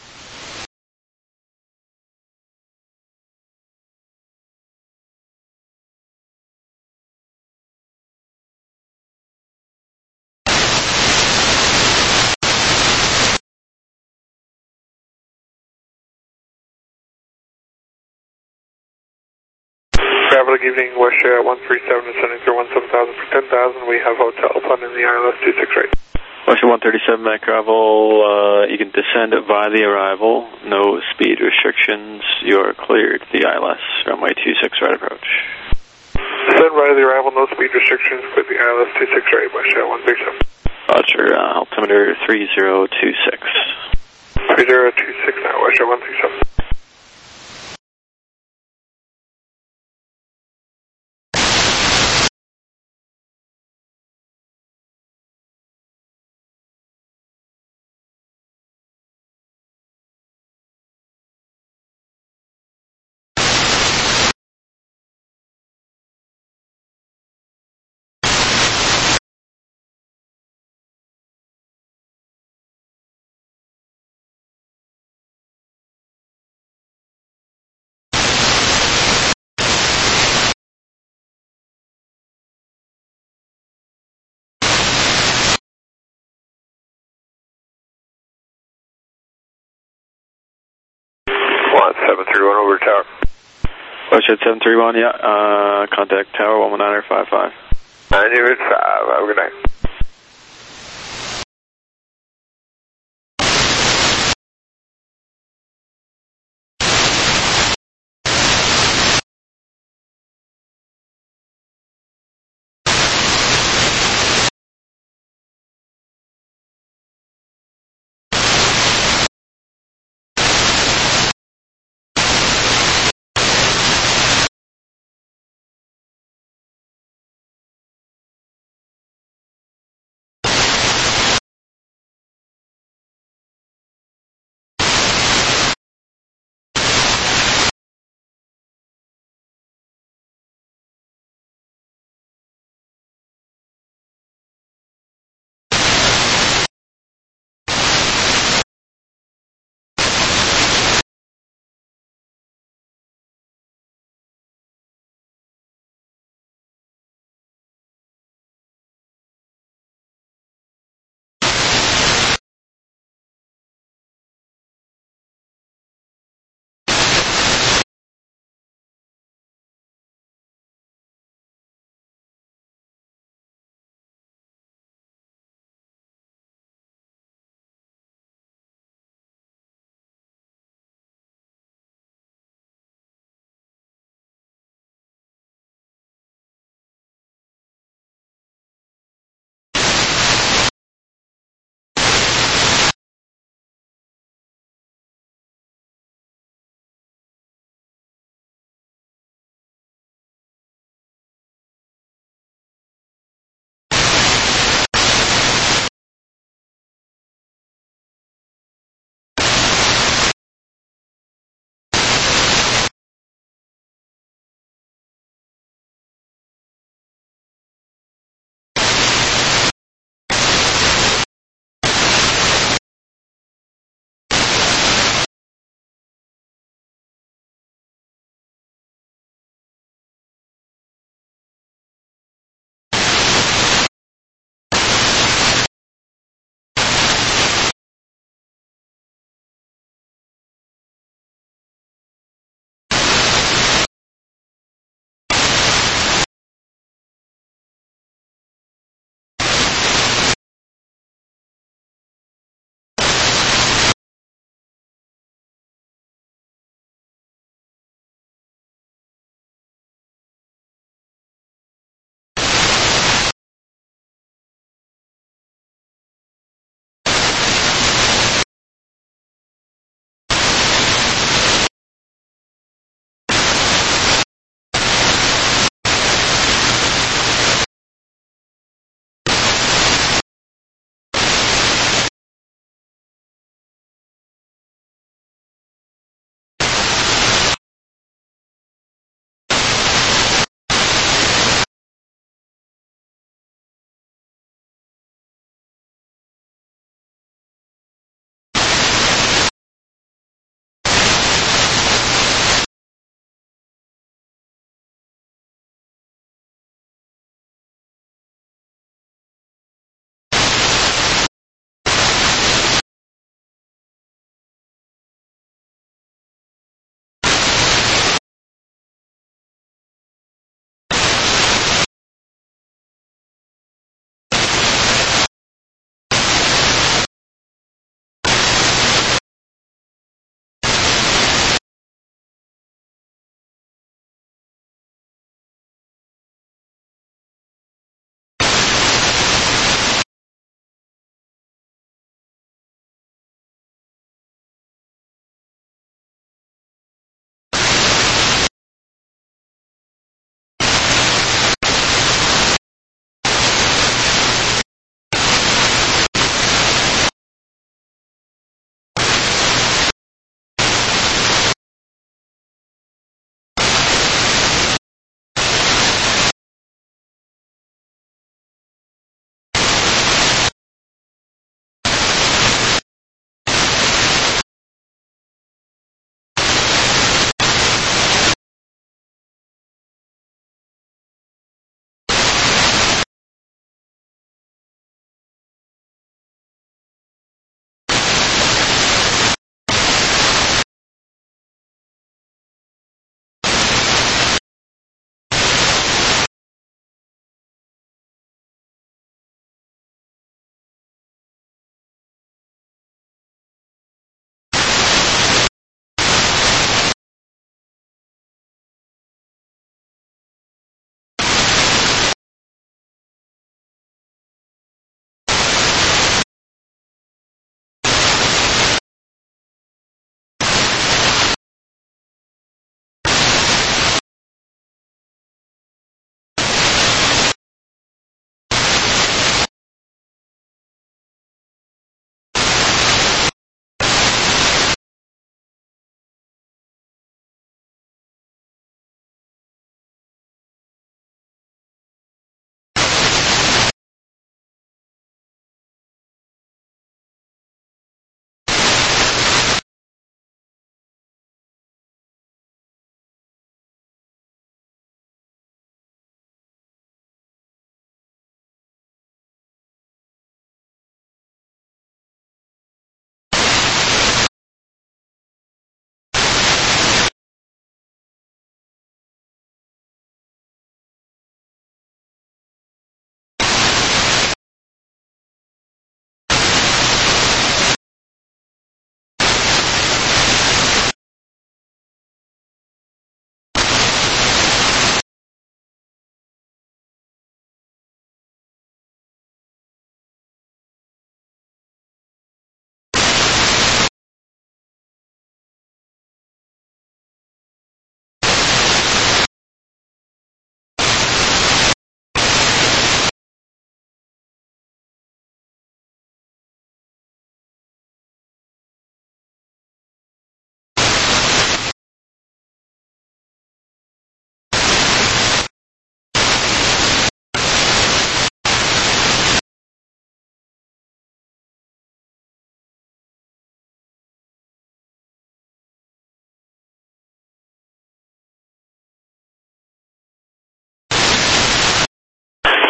[SPEAKER 8] Traffic evening, WestJet 137 descending through 17,000 for 10,000. We have hotel upon in the ILS 268.
[SPEAKER 6] WestJet 137, that travel, you can descend via the arrival, no speed restrictions, you're cleared. The ILS, runway 26 right approach.
[SPEAKER 8] Descend via the arrival, no speed restrictions, with the ILS 268, WestJet 137.
[SPEAKER 6] Roger, altimeter 3026.
[SPEAKER 8] 3026 now, WestJet 137.
[SPEAKER 1] One 731 over tower.
[SPEAKER 6] WestJet 731, yeah, contact Tower 119er 55.
[SPEAKER 1] 905, have a good night.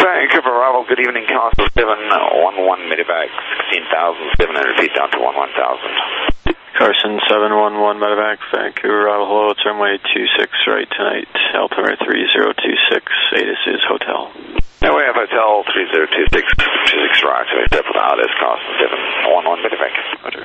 [SPEAKER 2] Vancouver arrival, good evening, Castle 711 medevac, 16,700 feet down to 11,000.
[SPEAKER 6] Carson 711 medevac, Vancouver arrival, hello, it's runway 26 right tonight, altimeter 3026, ATIS is hotel.
[SPEAKER 2] Anyway, Hotel 3026, 26 right, so step without is Carson 711 medevac. Roger.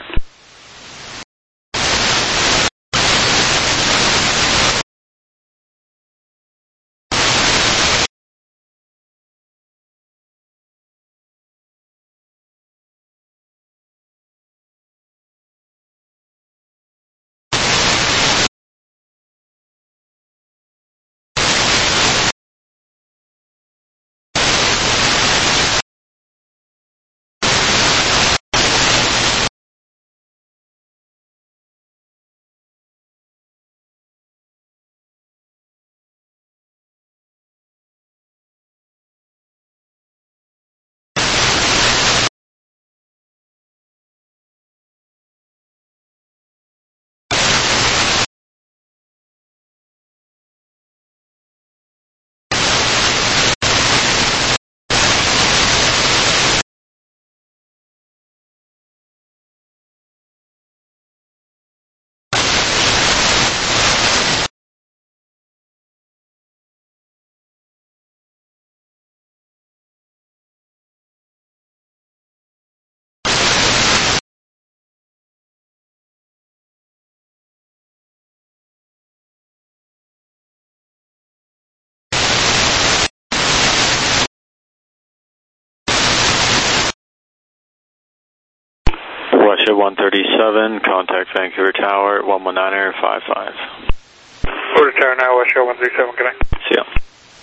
[SPEAKER 6] Russia 137, contact Vancouver Tower, 119er 55.
[SPEAKER 8] Order Tower now, Russia 137, connect.
[SPEAKER 6] See ya.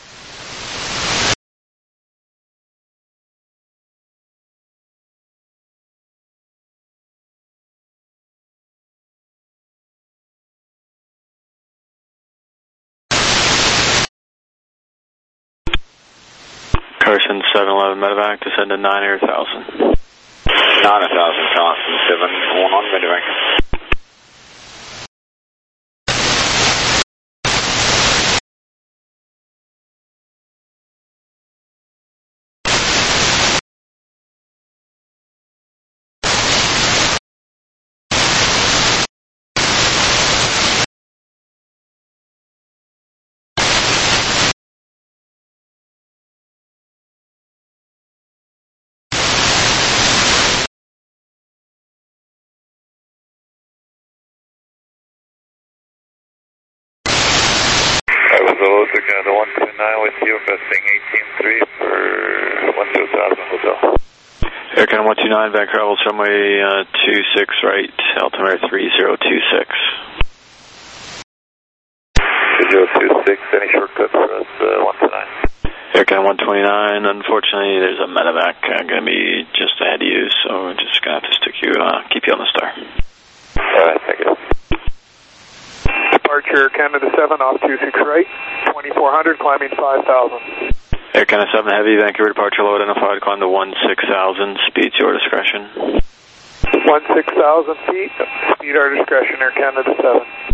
[SPEAKER 6] Carson 711 medevac, descend to 9,000.
[SPEAKER 2] 9,000, Carson 711 medevac.
[SPEAKER 1] Zolotic, the 129 with you, investing 18.3 for 12000 hotel.
[SPEAKER 6] Air Canada 129, Vancouver Rebels, runway 26 right, altimeter 3026.
[SPEAKER 1] 3026, any shortcut for us, 129?
[SPEAKER 6] Air Canada 129, unfortunately there's a medevac going to be just ahead of you, so we're just going to have to keep you on the star.
[SPEAKER 1] Alright, thank you.
[SPEAKER 8] Departure Canada 7 off 26 right, 2400, climbing 5000.
[SPEAKER 6] Air Canada 7 Heavy, Vancouver departure low identified, climb to 16,000, speed's your discretion.
[SPEAKER 8] 16,000 feet, speed our discretion, Air Canada 7.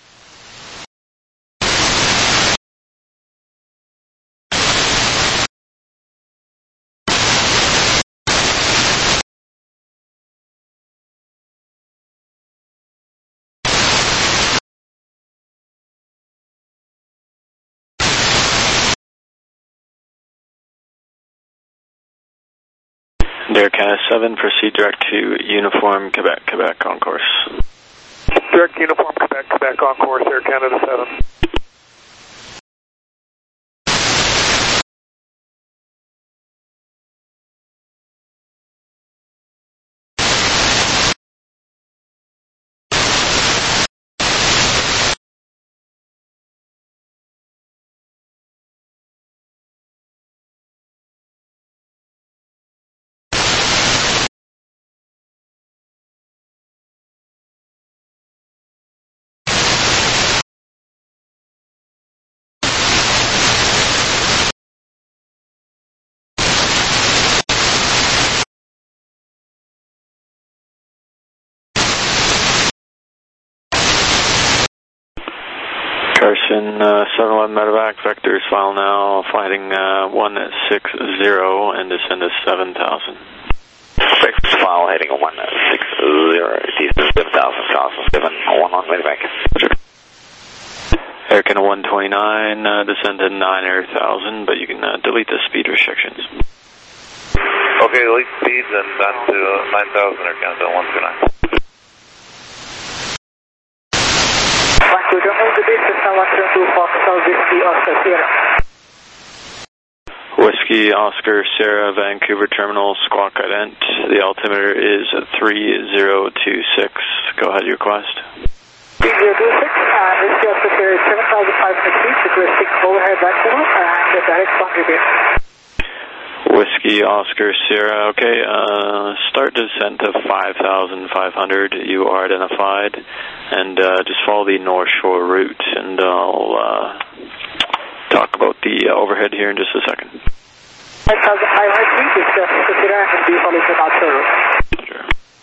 [SPEAKER 6] Air Canada 7, proceed direct to Uniform Quebec on course.
[SPEAKER 8] Direct Uniform Quebec on course, Air Canada 7.
[SPEAKER 6] Carson, 711 medevac, vectors file now, flighting 160 and descend to 7,000.
[SPEAKER 3] Vectors file heading 160, descend 7,000, Carson 711 medevac.
[SPEAKER 6] Air Canada 129, descend to 9,000, but you can delete the speed restrictions.
[SPEAKER 1] Okay, delete speeds and down to 9,000, Air Canada 129.
[SPEAKER 6] Whiskey Oscar Sierra Vancouver Terminal Squawk Ident. The altimeter is 3026. Go ahead, your request.
[SPEAKER 9] 3026, Whiskey Oscar Sierra 7,500 feet, requesting overhead Vancouver and direct boundary base.
[SPEAKER 6] Whiskey Oscar Sierra, okay, start descent to 5,500, you are identified, and just follow the North Shore route, and I'll talk about the overhead here in just a second.
[SPEAKER 9] 5,500 feet, Whiskey Oscar Sierra, and be following the North Shore route.
[SPEAKER 6] Sure.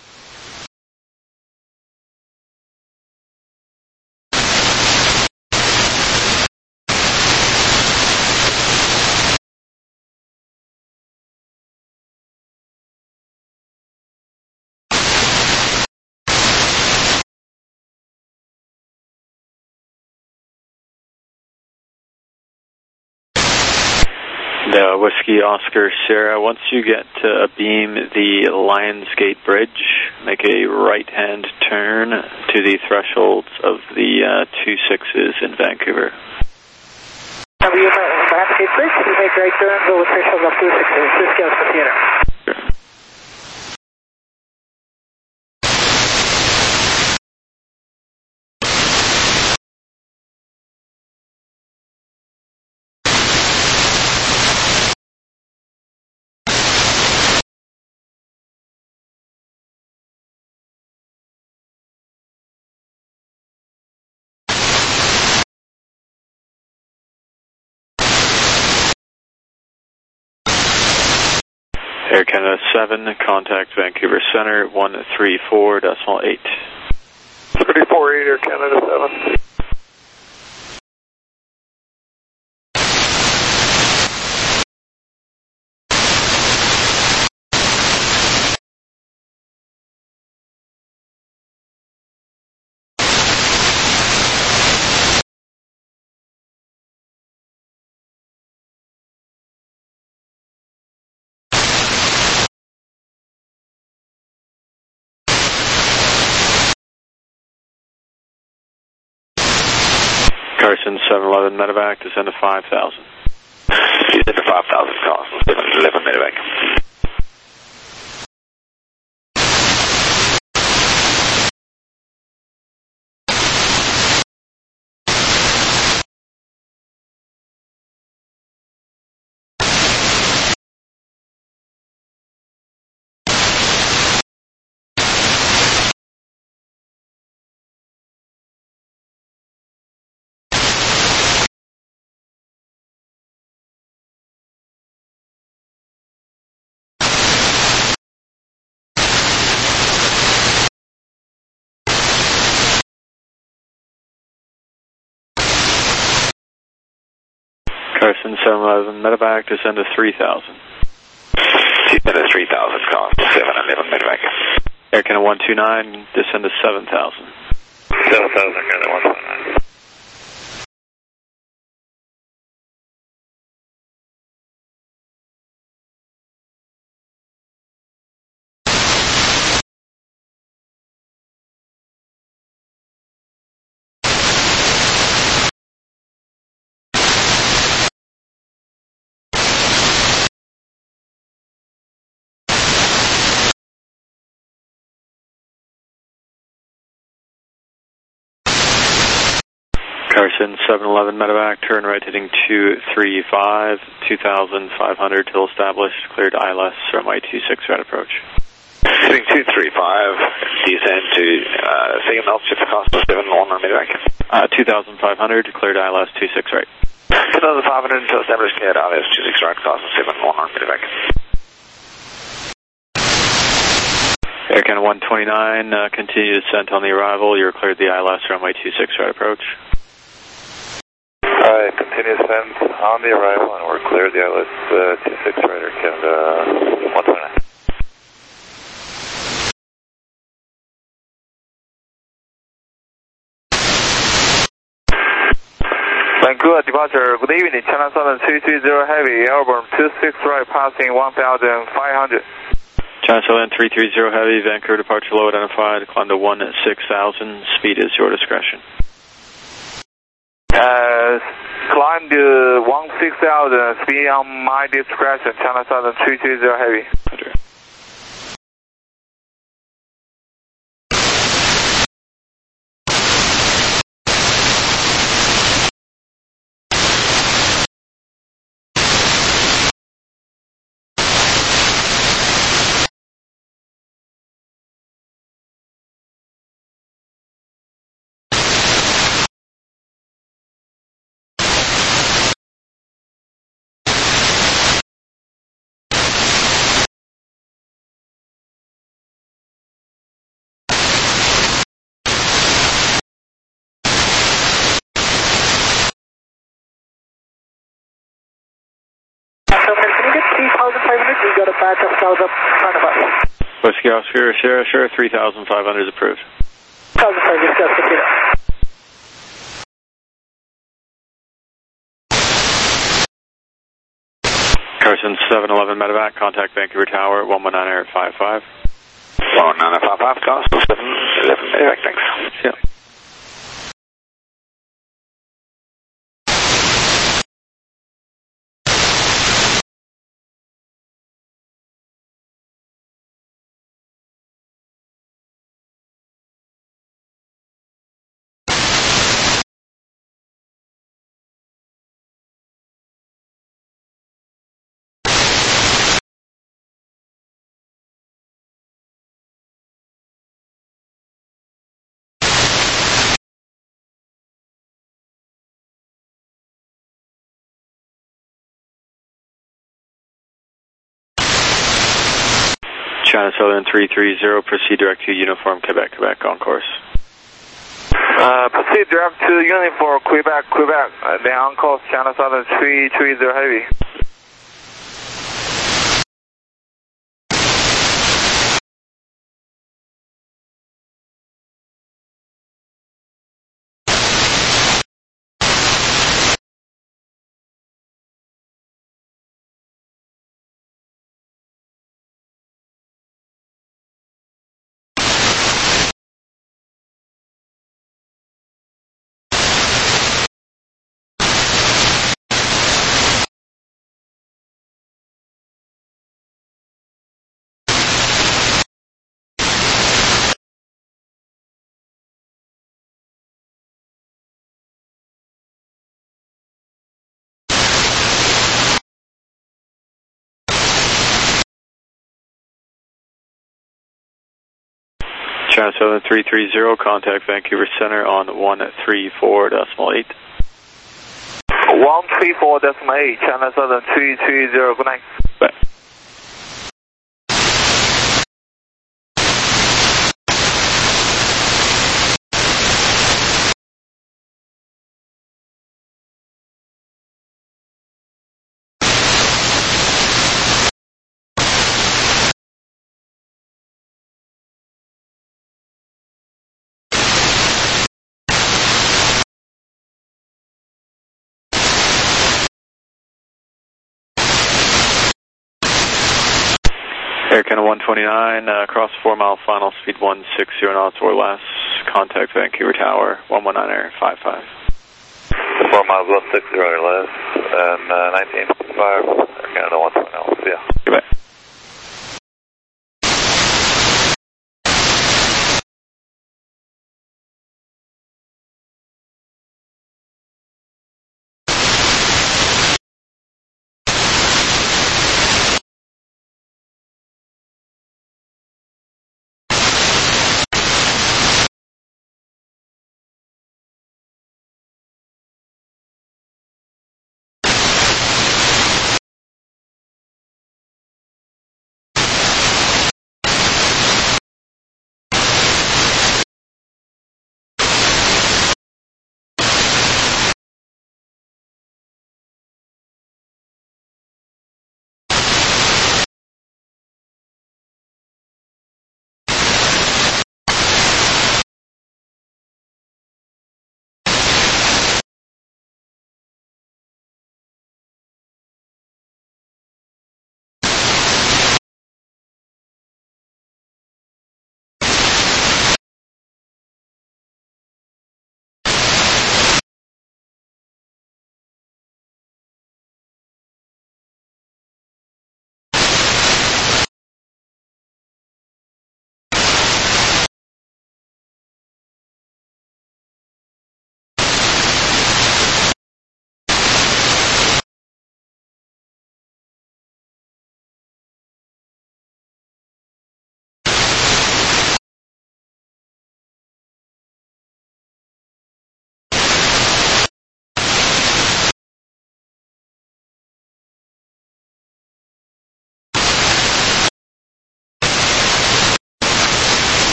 [SPEAKER 6] The Whiskey Oscar Sierra, once you get to Abeam, the Lionsgate Bridge, make a right-hand turn to the thresholds of the 26s in Vancouver.
[SPEAKER 9] Abeam, Lionsgate Bridge, you make right turns over thresholds of 26s, Whiskey Oscar Sierra.
[SPEAKER 6] Sure. Air Canada 7, contact Vancouver Center, 134.8.
[SPEAKER 1] 34.8, Air Canada 7.
[SPEAKER 6] Carson 711 medevac, descend to 5,000.
[SPEAKER 3] Descend to 5,000, Carson 711 medevac.
[SPEAKER 6] Carson 711 medevac, descend to 3,000.
[SPEAKER 3] Descend to 3,000, Carson 711 medevac.
[SPEAKER 6] Air Canada 129, descend to 7,000.
[SPEAKER 1] 7,000, Canada 129.
[SPEAKER 6] Carson 711 medevac, turn right heading 235, 2,500 till established, cleared ILS, runway 26 right approach.
[SPEAKER 3] Heading 235, descend to same altitude for Carson 711 medevac.
[SPEAKER 6] 2,500, cleared ILS 26 right.
[SPEAKER 3] 2,500 until established, cleared ILS 26 right, Carson 711 medevac.
[SPEAKER 6] Air Canada 129, continue descent on the arrival, you're cleared the ILS, runway 26 right approach.
[SPEAKER 1] Alright, continue send on the arrival, and we're clear. The ILS 26 Raider, Canada 129. Vancouver departure. Good evening, China Southern 330 Heavy, airborne 26 right, passing 1,500.
[SPEAKER 6] China Southern 330 Heavy, Vancouver departure low identified, climb to 16,000, speed is your discretion.
[SPEAKER 1] Climb to 16,000, speed on my discretion, China Southern 330 Heavy.
[SPEAKER 6] Roger.
[SPEAKER 9] Can you get 3,500? We got a batch of clouds up in front of us.
[SPEAKER 6] Whiskey Oscar, Sierra, 3,500 is approved.
[SPEAKER 9] 1,500, just computer.
[SPEAKER 6] Carson 711 medevac, contact Vancouver Tower, 119 Air 55.
[SPEAKER 7] 11955, cost 711 medevac, thanks.
[SPEAKER 6] Yeah. China Southern 330, proceed direct to Uniform Quebec, on course.
[SPEAKER 1] Proceed direct to Uniform Quebec, then on course China Southern 330 Heavy.
[SPEAKER 6] China Southern 330, contact Vancouver Center on 134.8.
[SPEAKER 1] 134.8, China Southern 330, good night.
[SPEAKER 6] Bye. Air Canada 129, cross 4 mile final, speed 160 knots or less. Contact Vancouver Tower, 119 Air 55.
[SPEAKER 1] 4 miles 160 or less, and 1955, Air Canada 129, see ya.
[SPEAKER 6] Goodbye.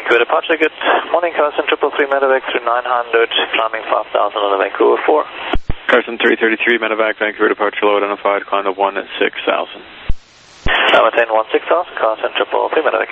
[SPEAKER 3] Vancouver departure, good morning, Carson 333 medevac through 900, climbing 5,000 on the Vancouver 4.
[SPEAKER 6] Carson 333 medevac, Vancouver departure low identified, climb to 16,000.
[SPEAKER 3] Maintain 16,000, Carson 333 medevac.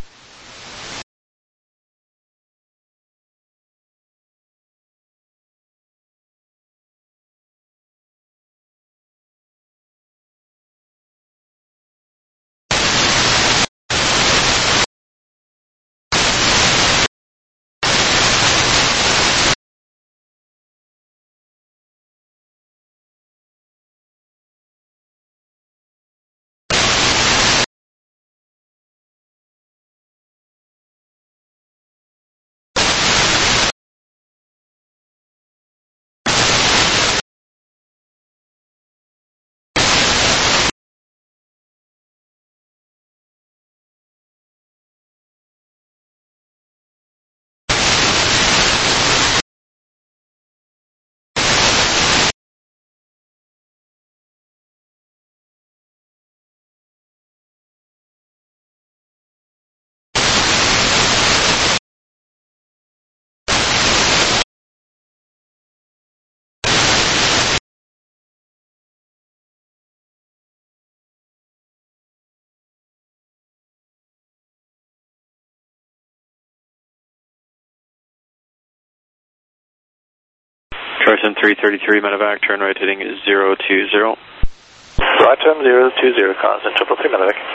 [SPEAKER 6] Carson 333 medevac, turn right heading 020.
[SPEAKER 3] Right turn 020, Carson 333 medevac.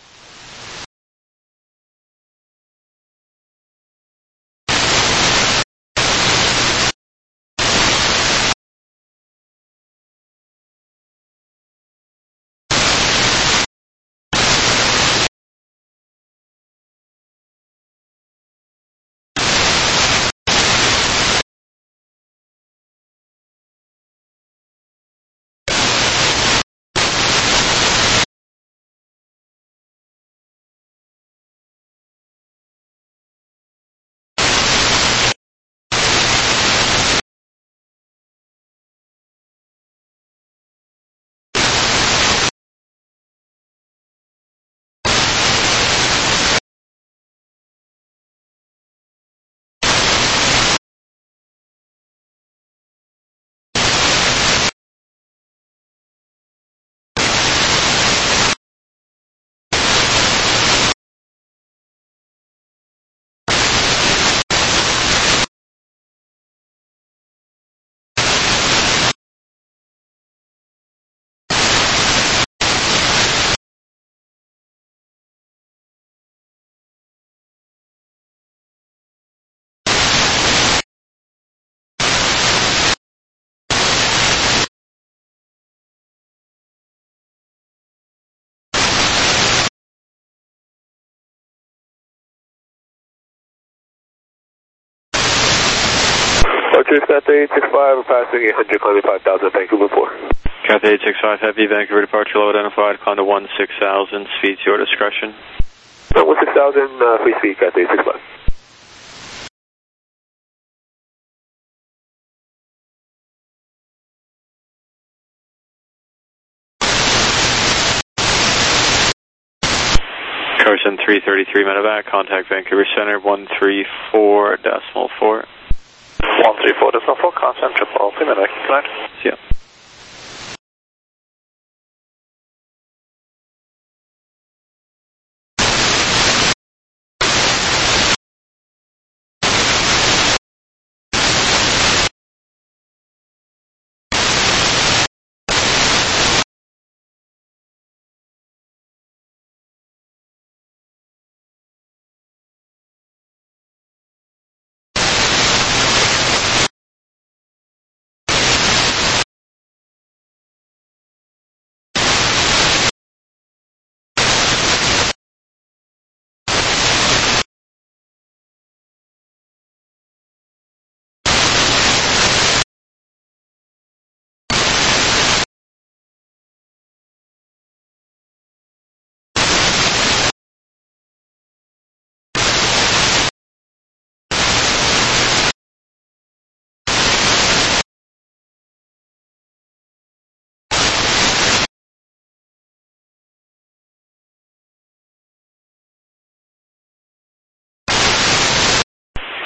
[SPEAKER 1] Cathay 865, passing 800, climbing 5,000, Vancouver 4.
[SPEAKER 6] Cathay 865 Heavy, Vancouver departure low identified, climb to 16,000, speed's your discretion.
[SPEAKER 1] 16,000, free speed, Cathay 865.
[SPEAKER 6] Carson 333 medevac, contact Vancouver Center 134.4.
[SPEAKER 3] 134.4, Carson 333 medevac. Right.
[SPEAKER 6] See ya.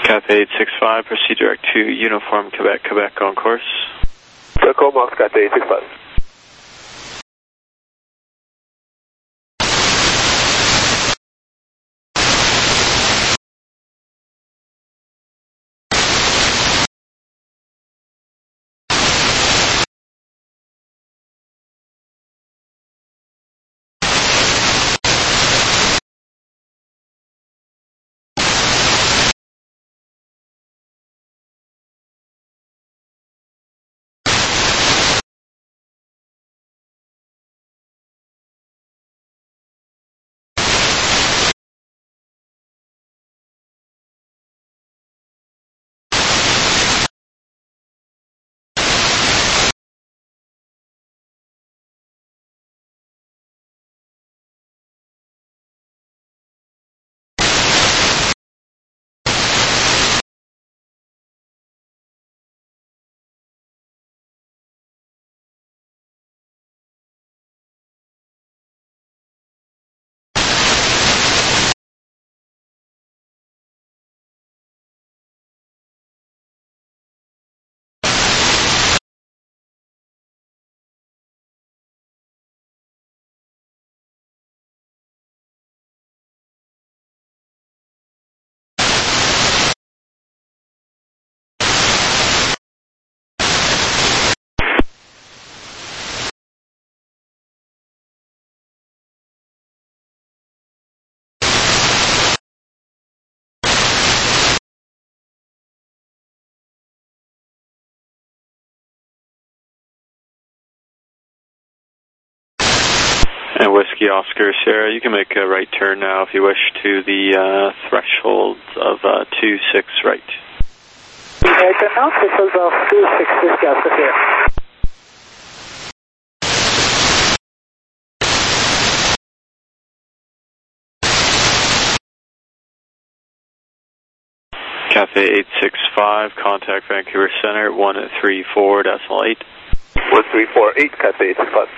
[SPEAKER 6] Cathay 865, proceed direct to Uniform Quebec, Quebec on course.
[SPEAKER 1] Tacoma, Cathay 865.
[SPEAKER 6] And Whiskey Oscar Sierra, you can make a right turn now if you wish to the threshold of 26 right.
[SPEAKER 9] Right turn now, threshold of 26, Whiskey Oscar Sierra.
[SPEAKER 6] Cathay 865, contact Vancouver Center, 134.8.
[SPEAKER 1] 1348, Cathay 865.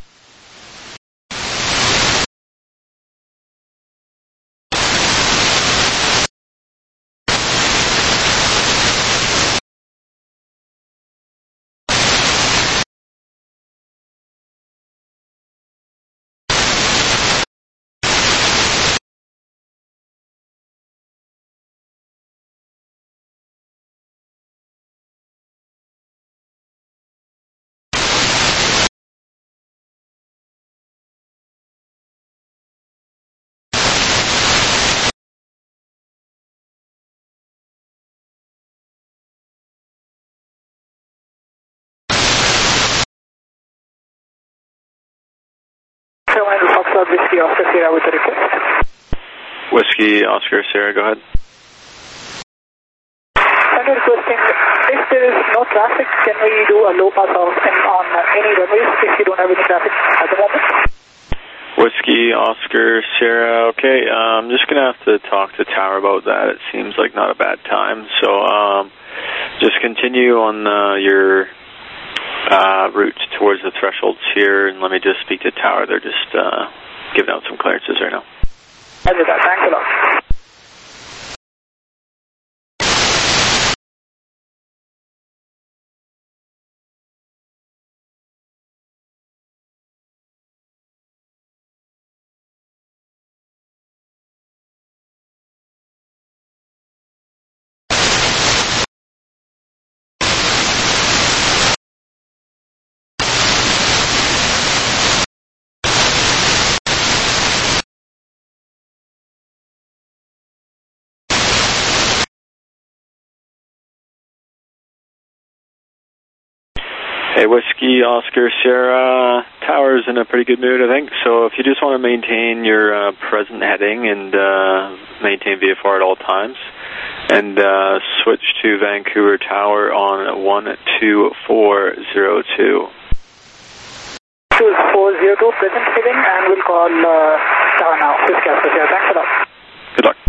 [SPEAKER 9] Whiskey Oscar Sierra with a request.
[SPEAKER 6] Whiskey Oscar Sierra, go ahead.
[SPEAKER 9] I'm requesting, if there is no traffic, can we do a low pass off on any runways if you don't have any traffic at the moment?
[SPEAKER 6] Whiskey Oscar Sierra, okay, I'm just going to have to talk to Tower about that. It seems like not a bad time, so just continue on your route towards the thresholds here, and let me just speak to Tower. They're just giving out some clearances right now.
[SPEAKER 9] Thanks a lot.
[SPEAKER 6] Hey, Whiskey Oscar Sierra, Tower's in a pretty good mood, I think. So if you just want to maintain your present heading and maintain VFR at all times, and switch to Vancouver Tower on 12402.
[SPEAKER 9] 2402, present heading, and we'll call Tower now. Whiskey Oscar Sierra, thanks a lot.
[SPEAKER 6] Good luck.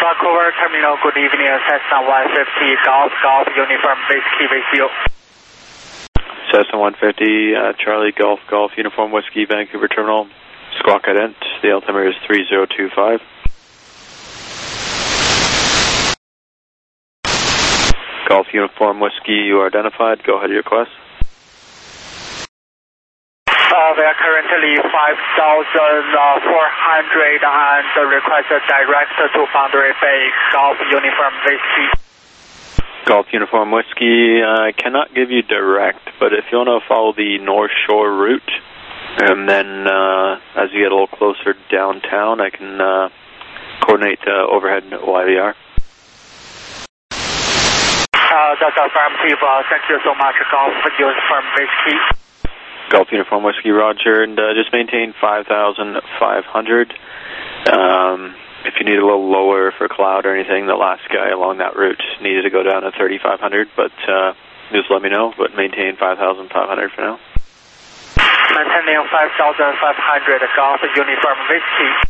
[SPEAKER 9] Vancouver Terminal, good evening, Cessna 150, Golf, Uniform, Whiskey with you.
[SPEAKER 6] Cessna 150, Charlie, Golf, Uniform, Whiskey, Vancouver Terminal, squawk ident, the altimeter is 3025. Golf, Uniform, Whiskey, you are identified, go ahead, your request.
[SPEAKER 9] We are currently 5,400 and request a direct to Boundary Bay, Golf Uniform Whiskey.
[SPEAKER 6] Golf Uniform Whiskey, I cannot give you direct, but if you want to follow the North Shore route, and then as you get a little closer downtown, I can coordinate overhead YVR.
[SPEAKER 9] That's affirmative. Thank you so much, Golf Uniform Whiskey.
[SPEAKER 6] Golf Uniform Whiskey, Roger, and just maintain 5,500. If you need a little lower for cloud or anything, the last guy along that route needed to go down to 3,500, but just let me know, but maintain 5,500 for now.
[SPEAKER 9] Maintaining 5,500, Golf Uniform Whiskey.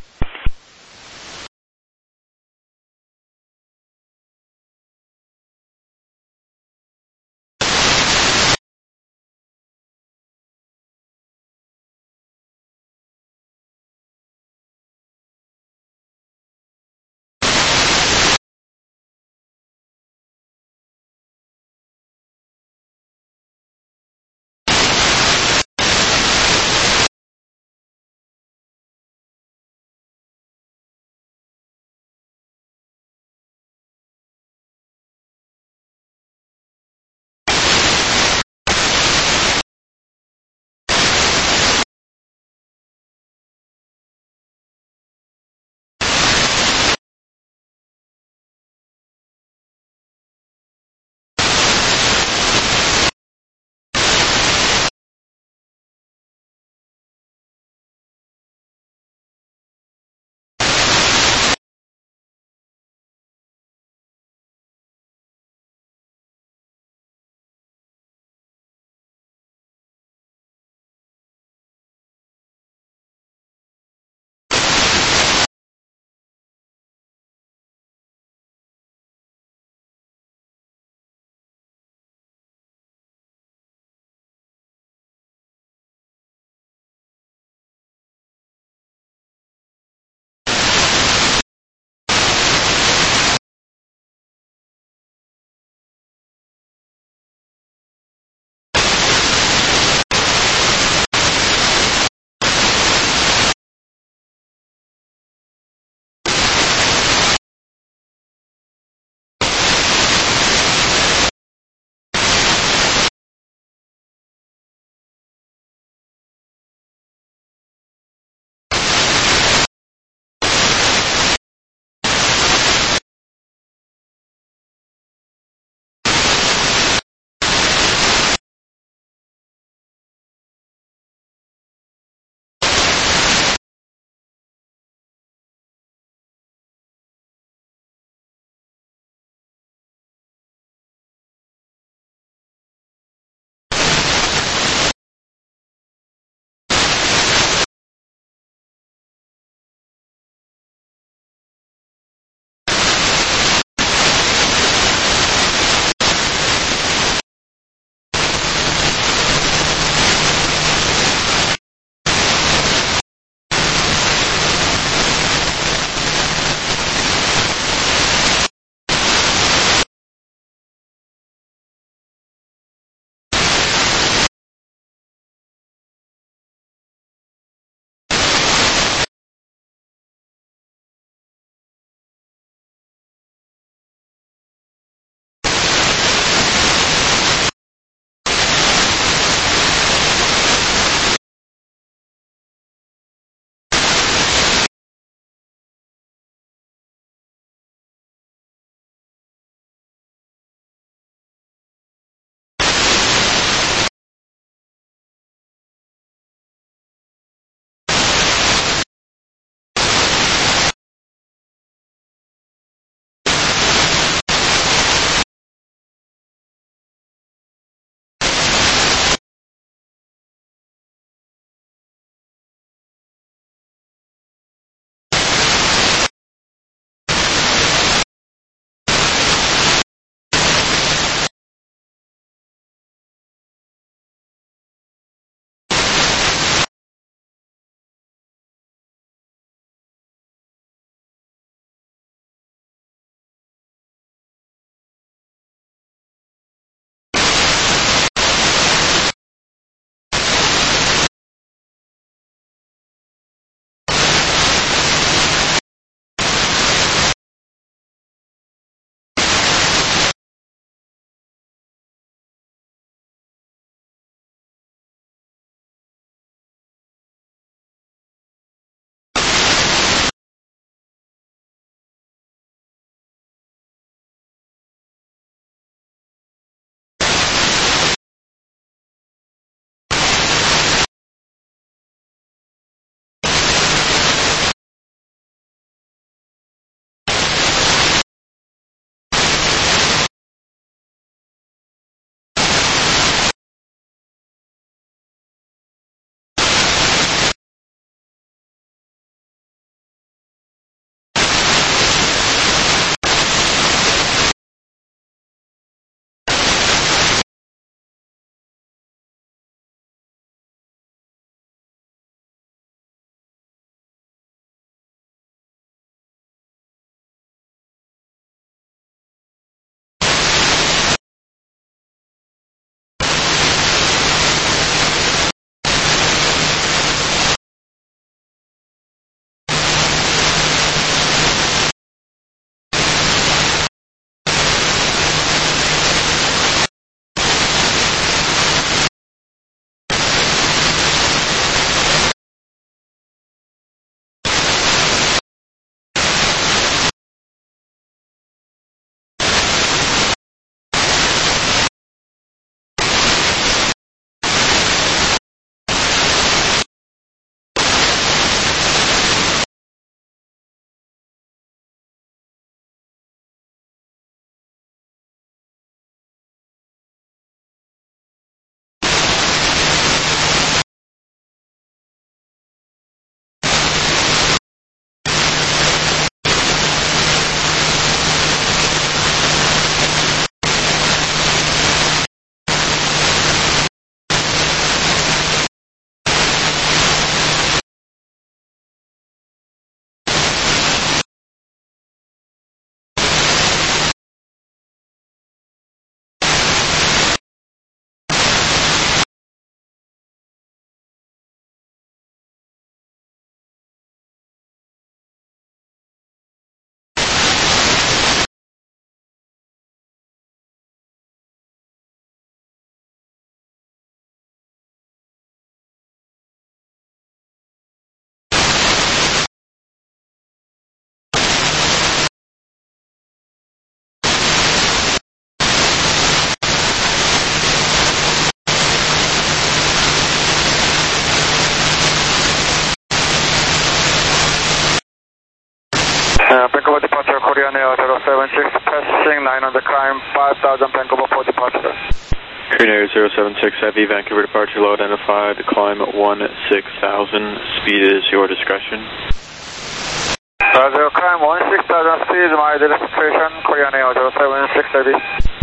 [SPEAKER 8] Vancouver departure, Korean Air 076, passing 9 on the climb, 5,000 Vancouver for departure.
[SPEAKER 6] Korean Air 076 Heavy, Vancouver departure, low identified, climb 16,000, speed is your discretion.
[SPEAKER 8] Roger, climb 16,000 speed, my destination, Korean Air 076 Heavy.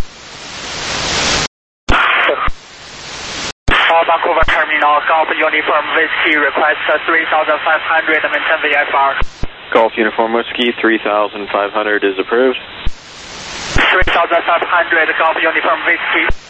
[SPEAKER 9] Vancouver Terminal, Golf Uniform Whiskey, request 3,500, maintain VFR.
[SPEAKER 6] Golf Uniform Whiskey, 3,500 is approved.
[SPEAKER 9] 3,500, Golf Uniform Whiskey.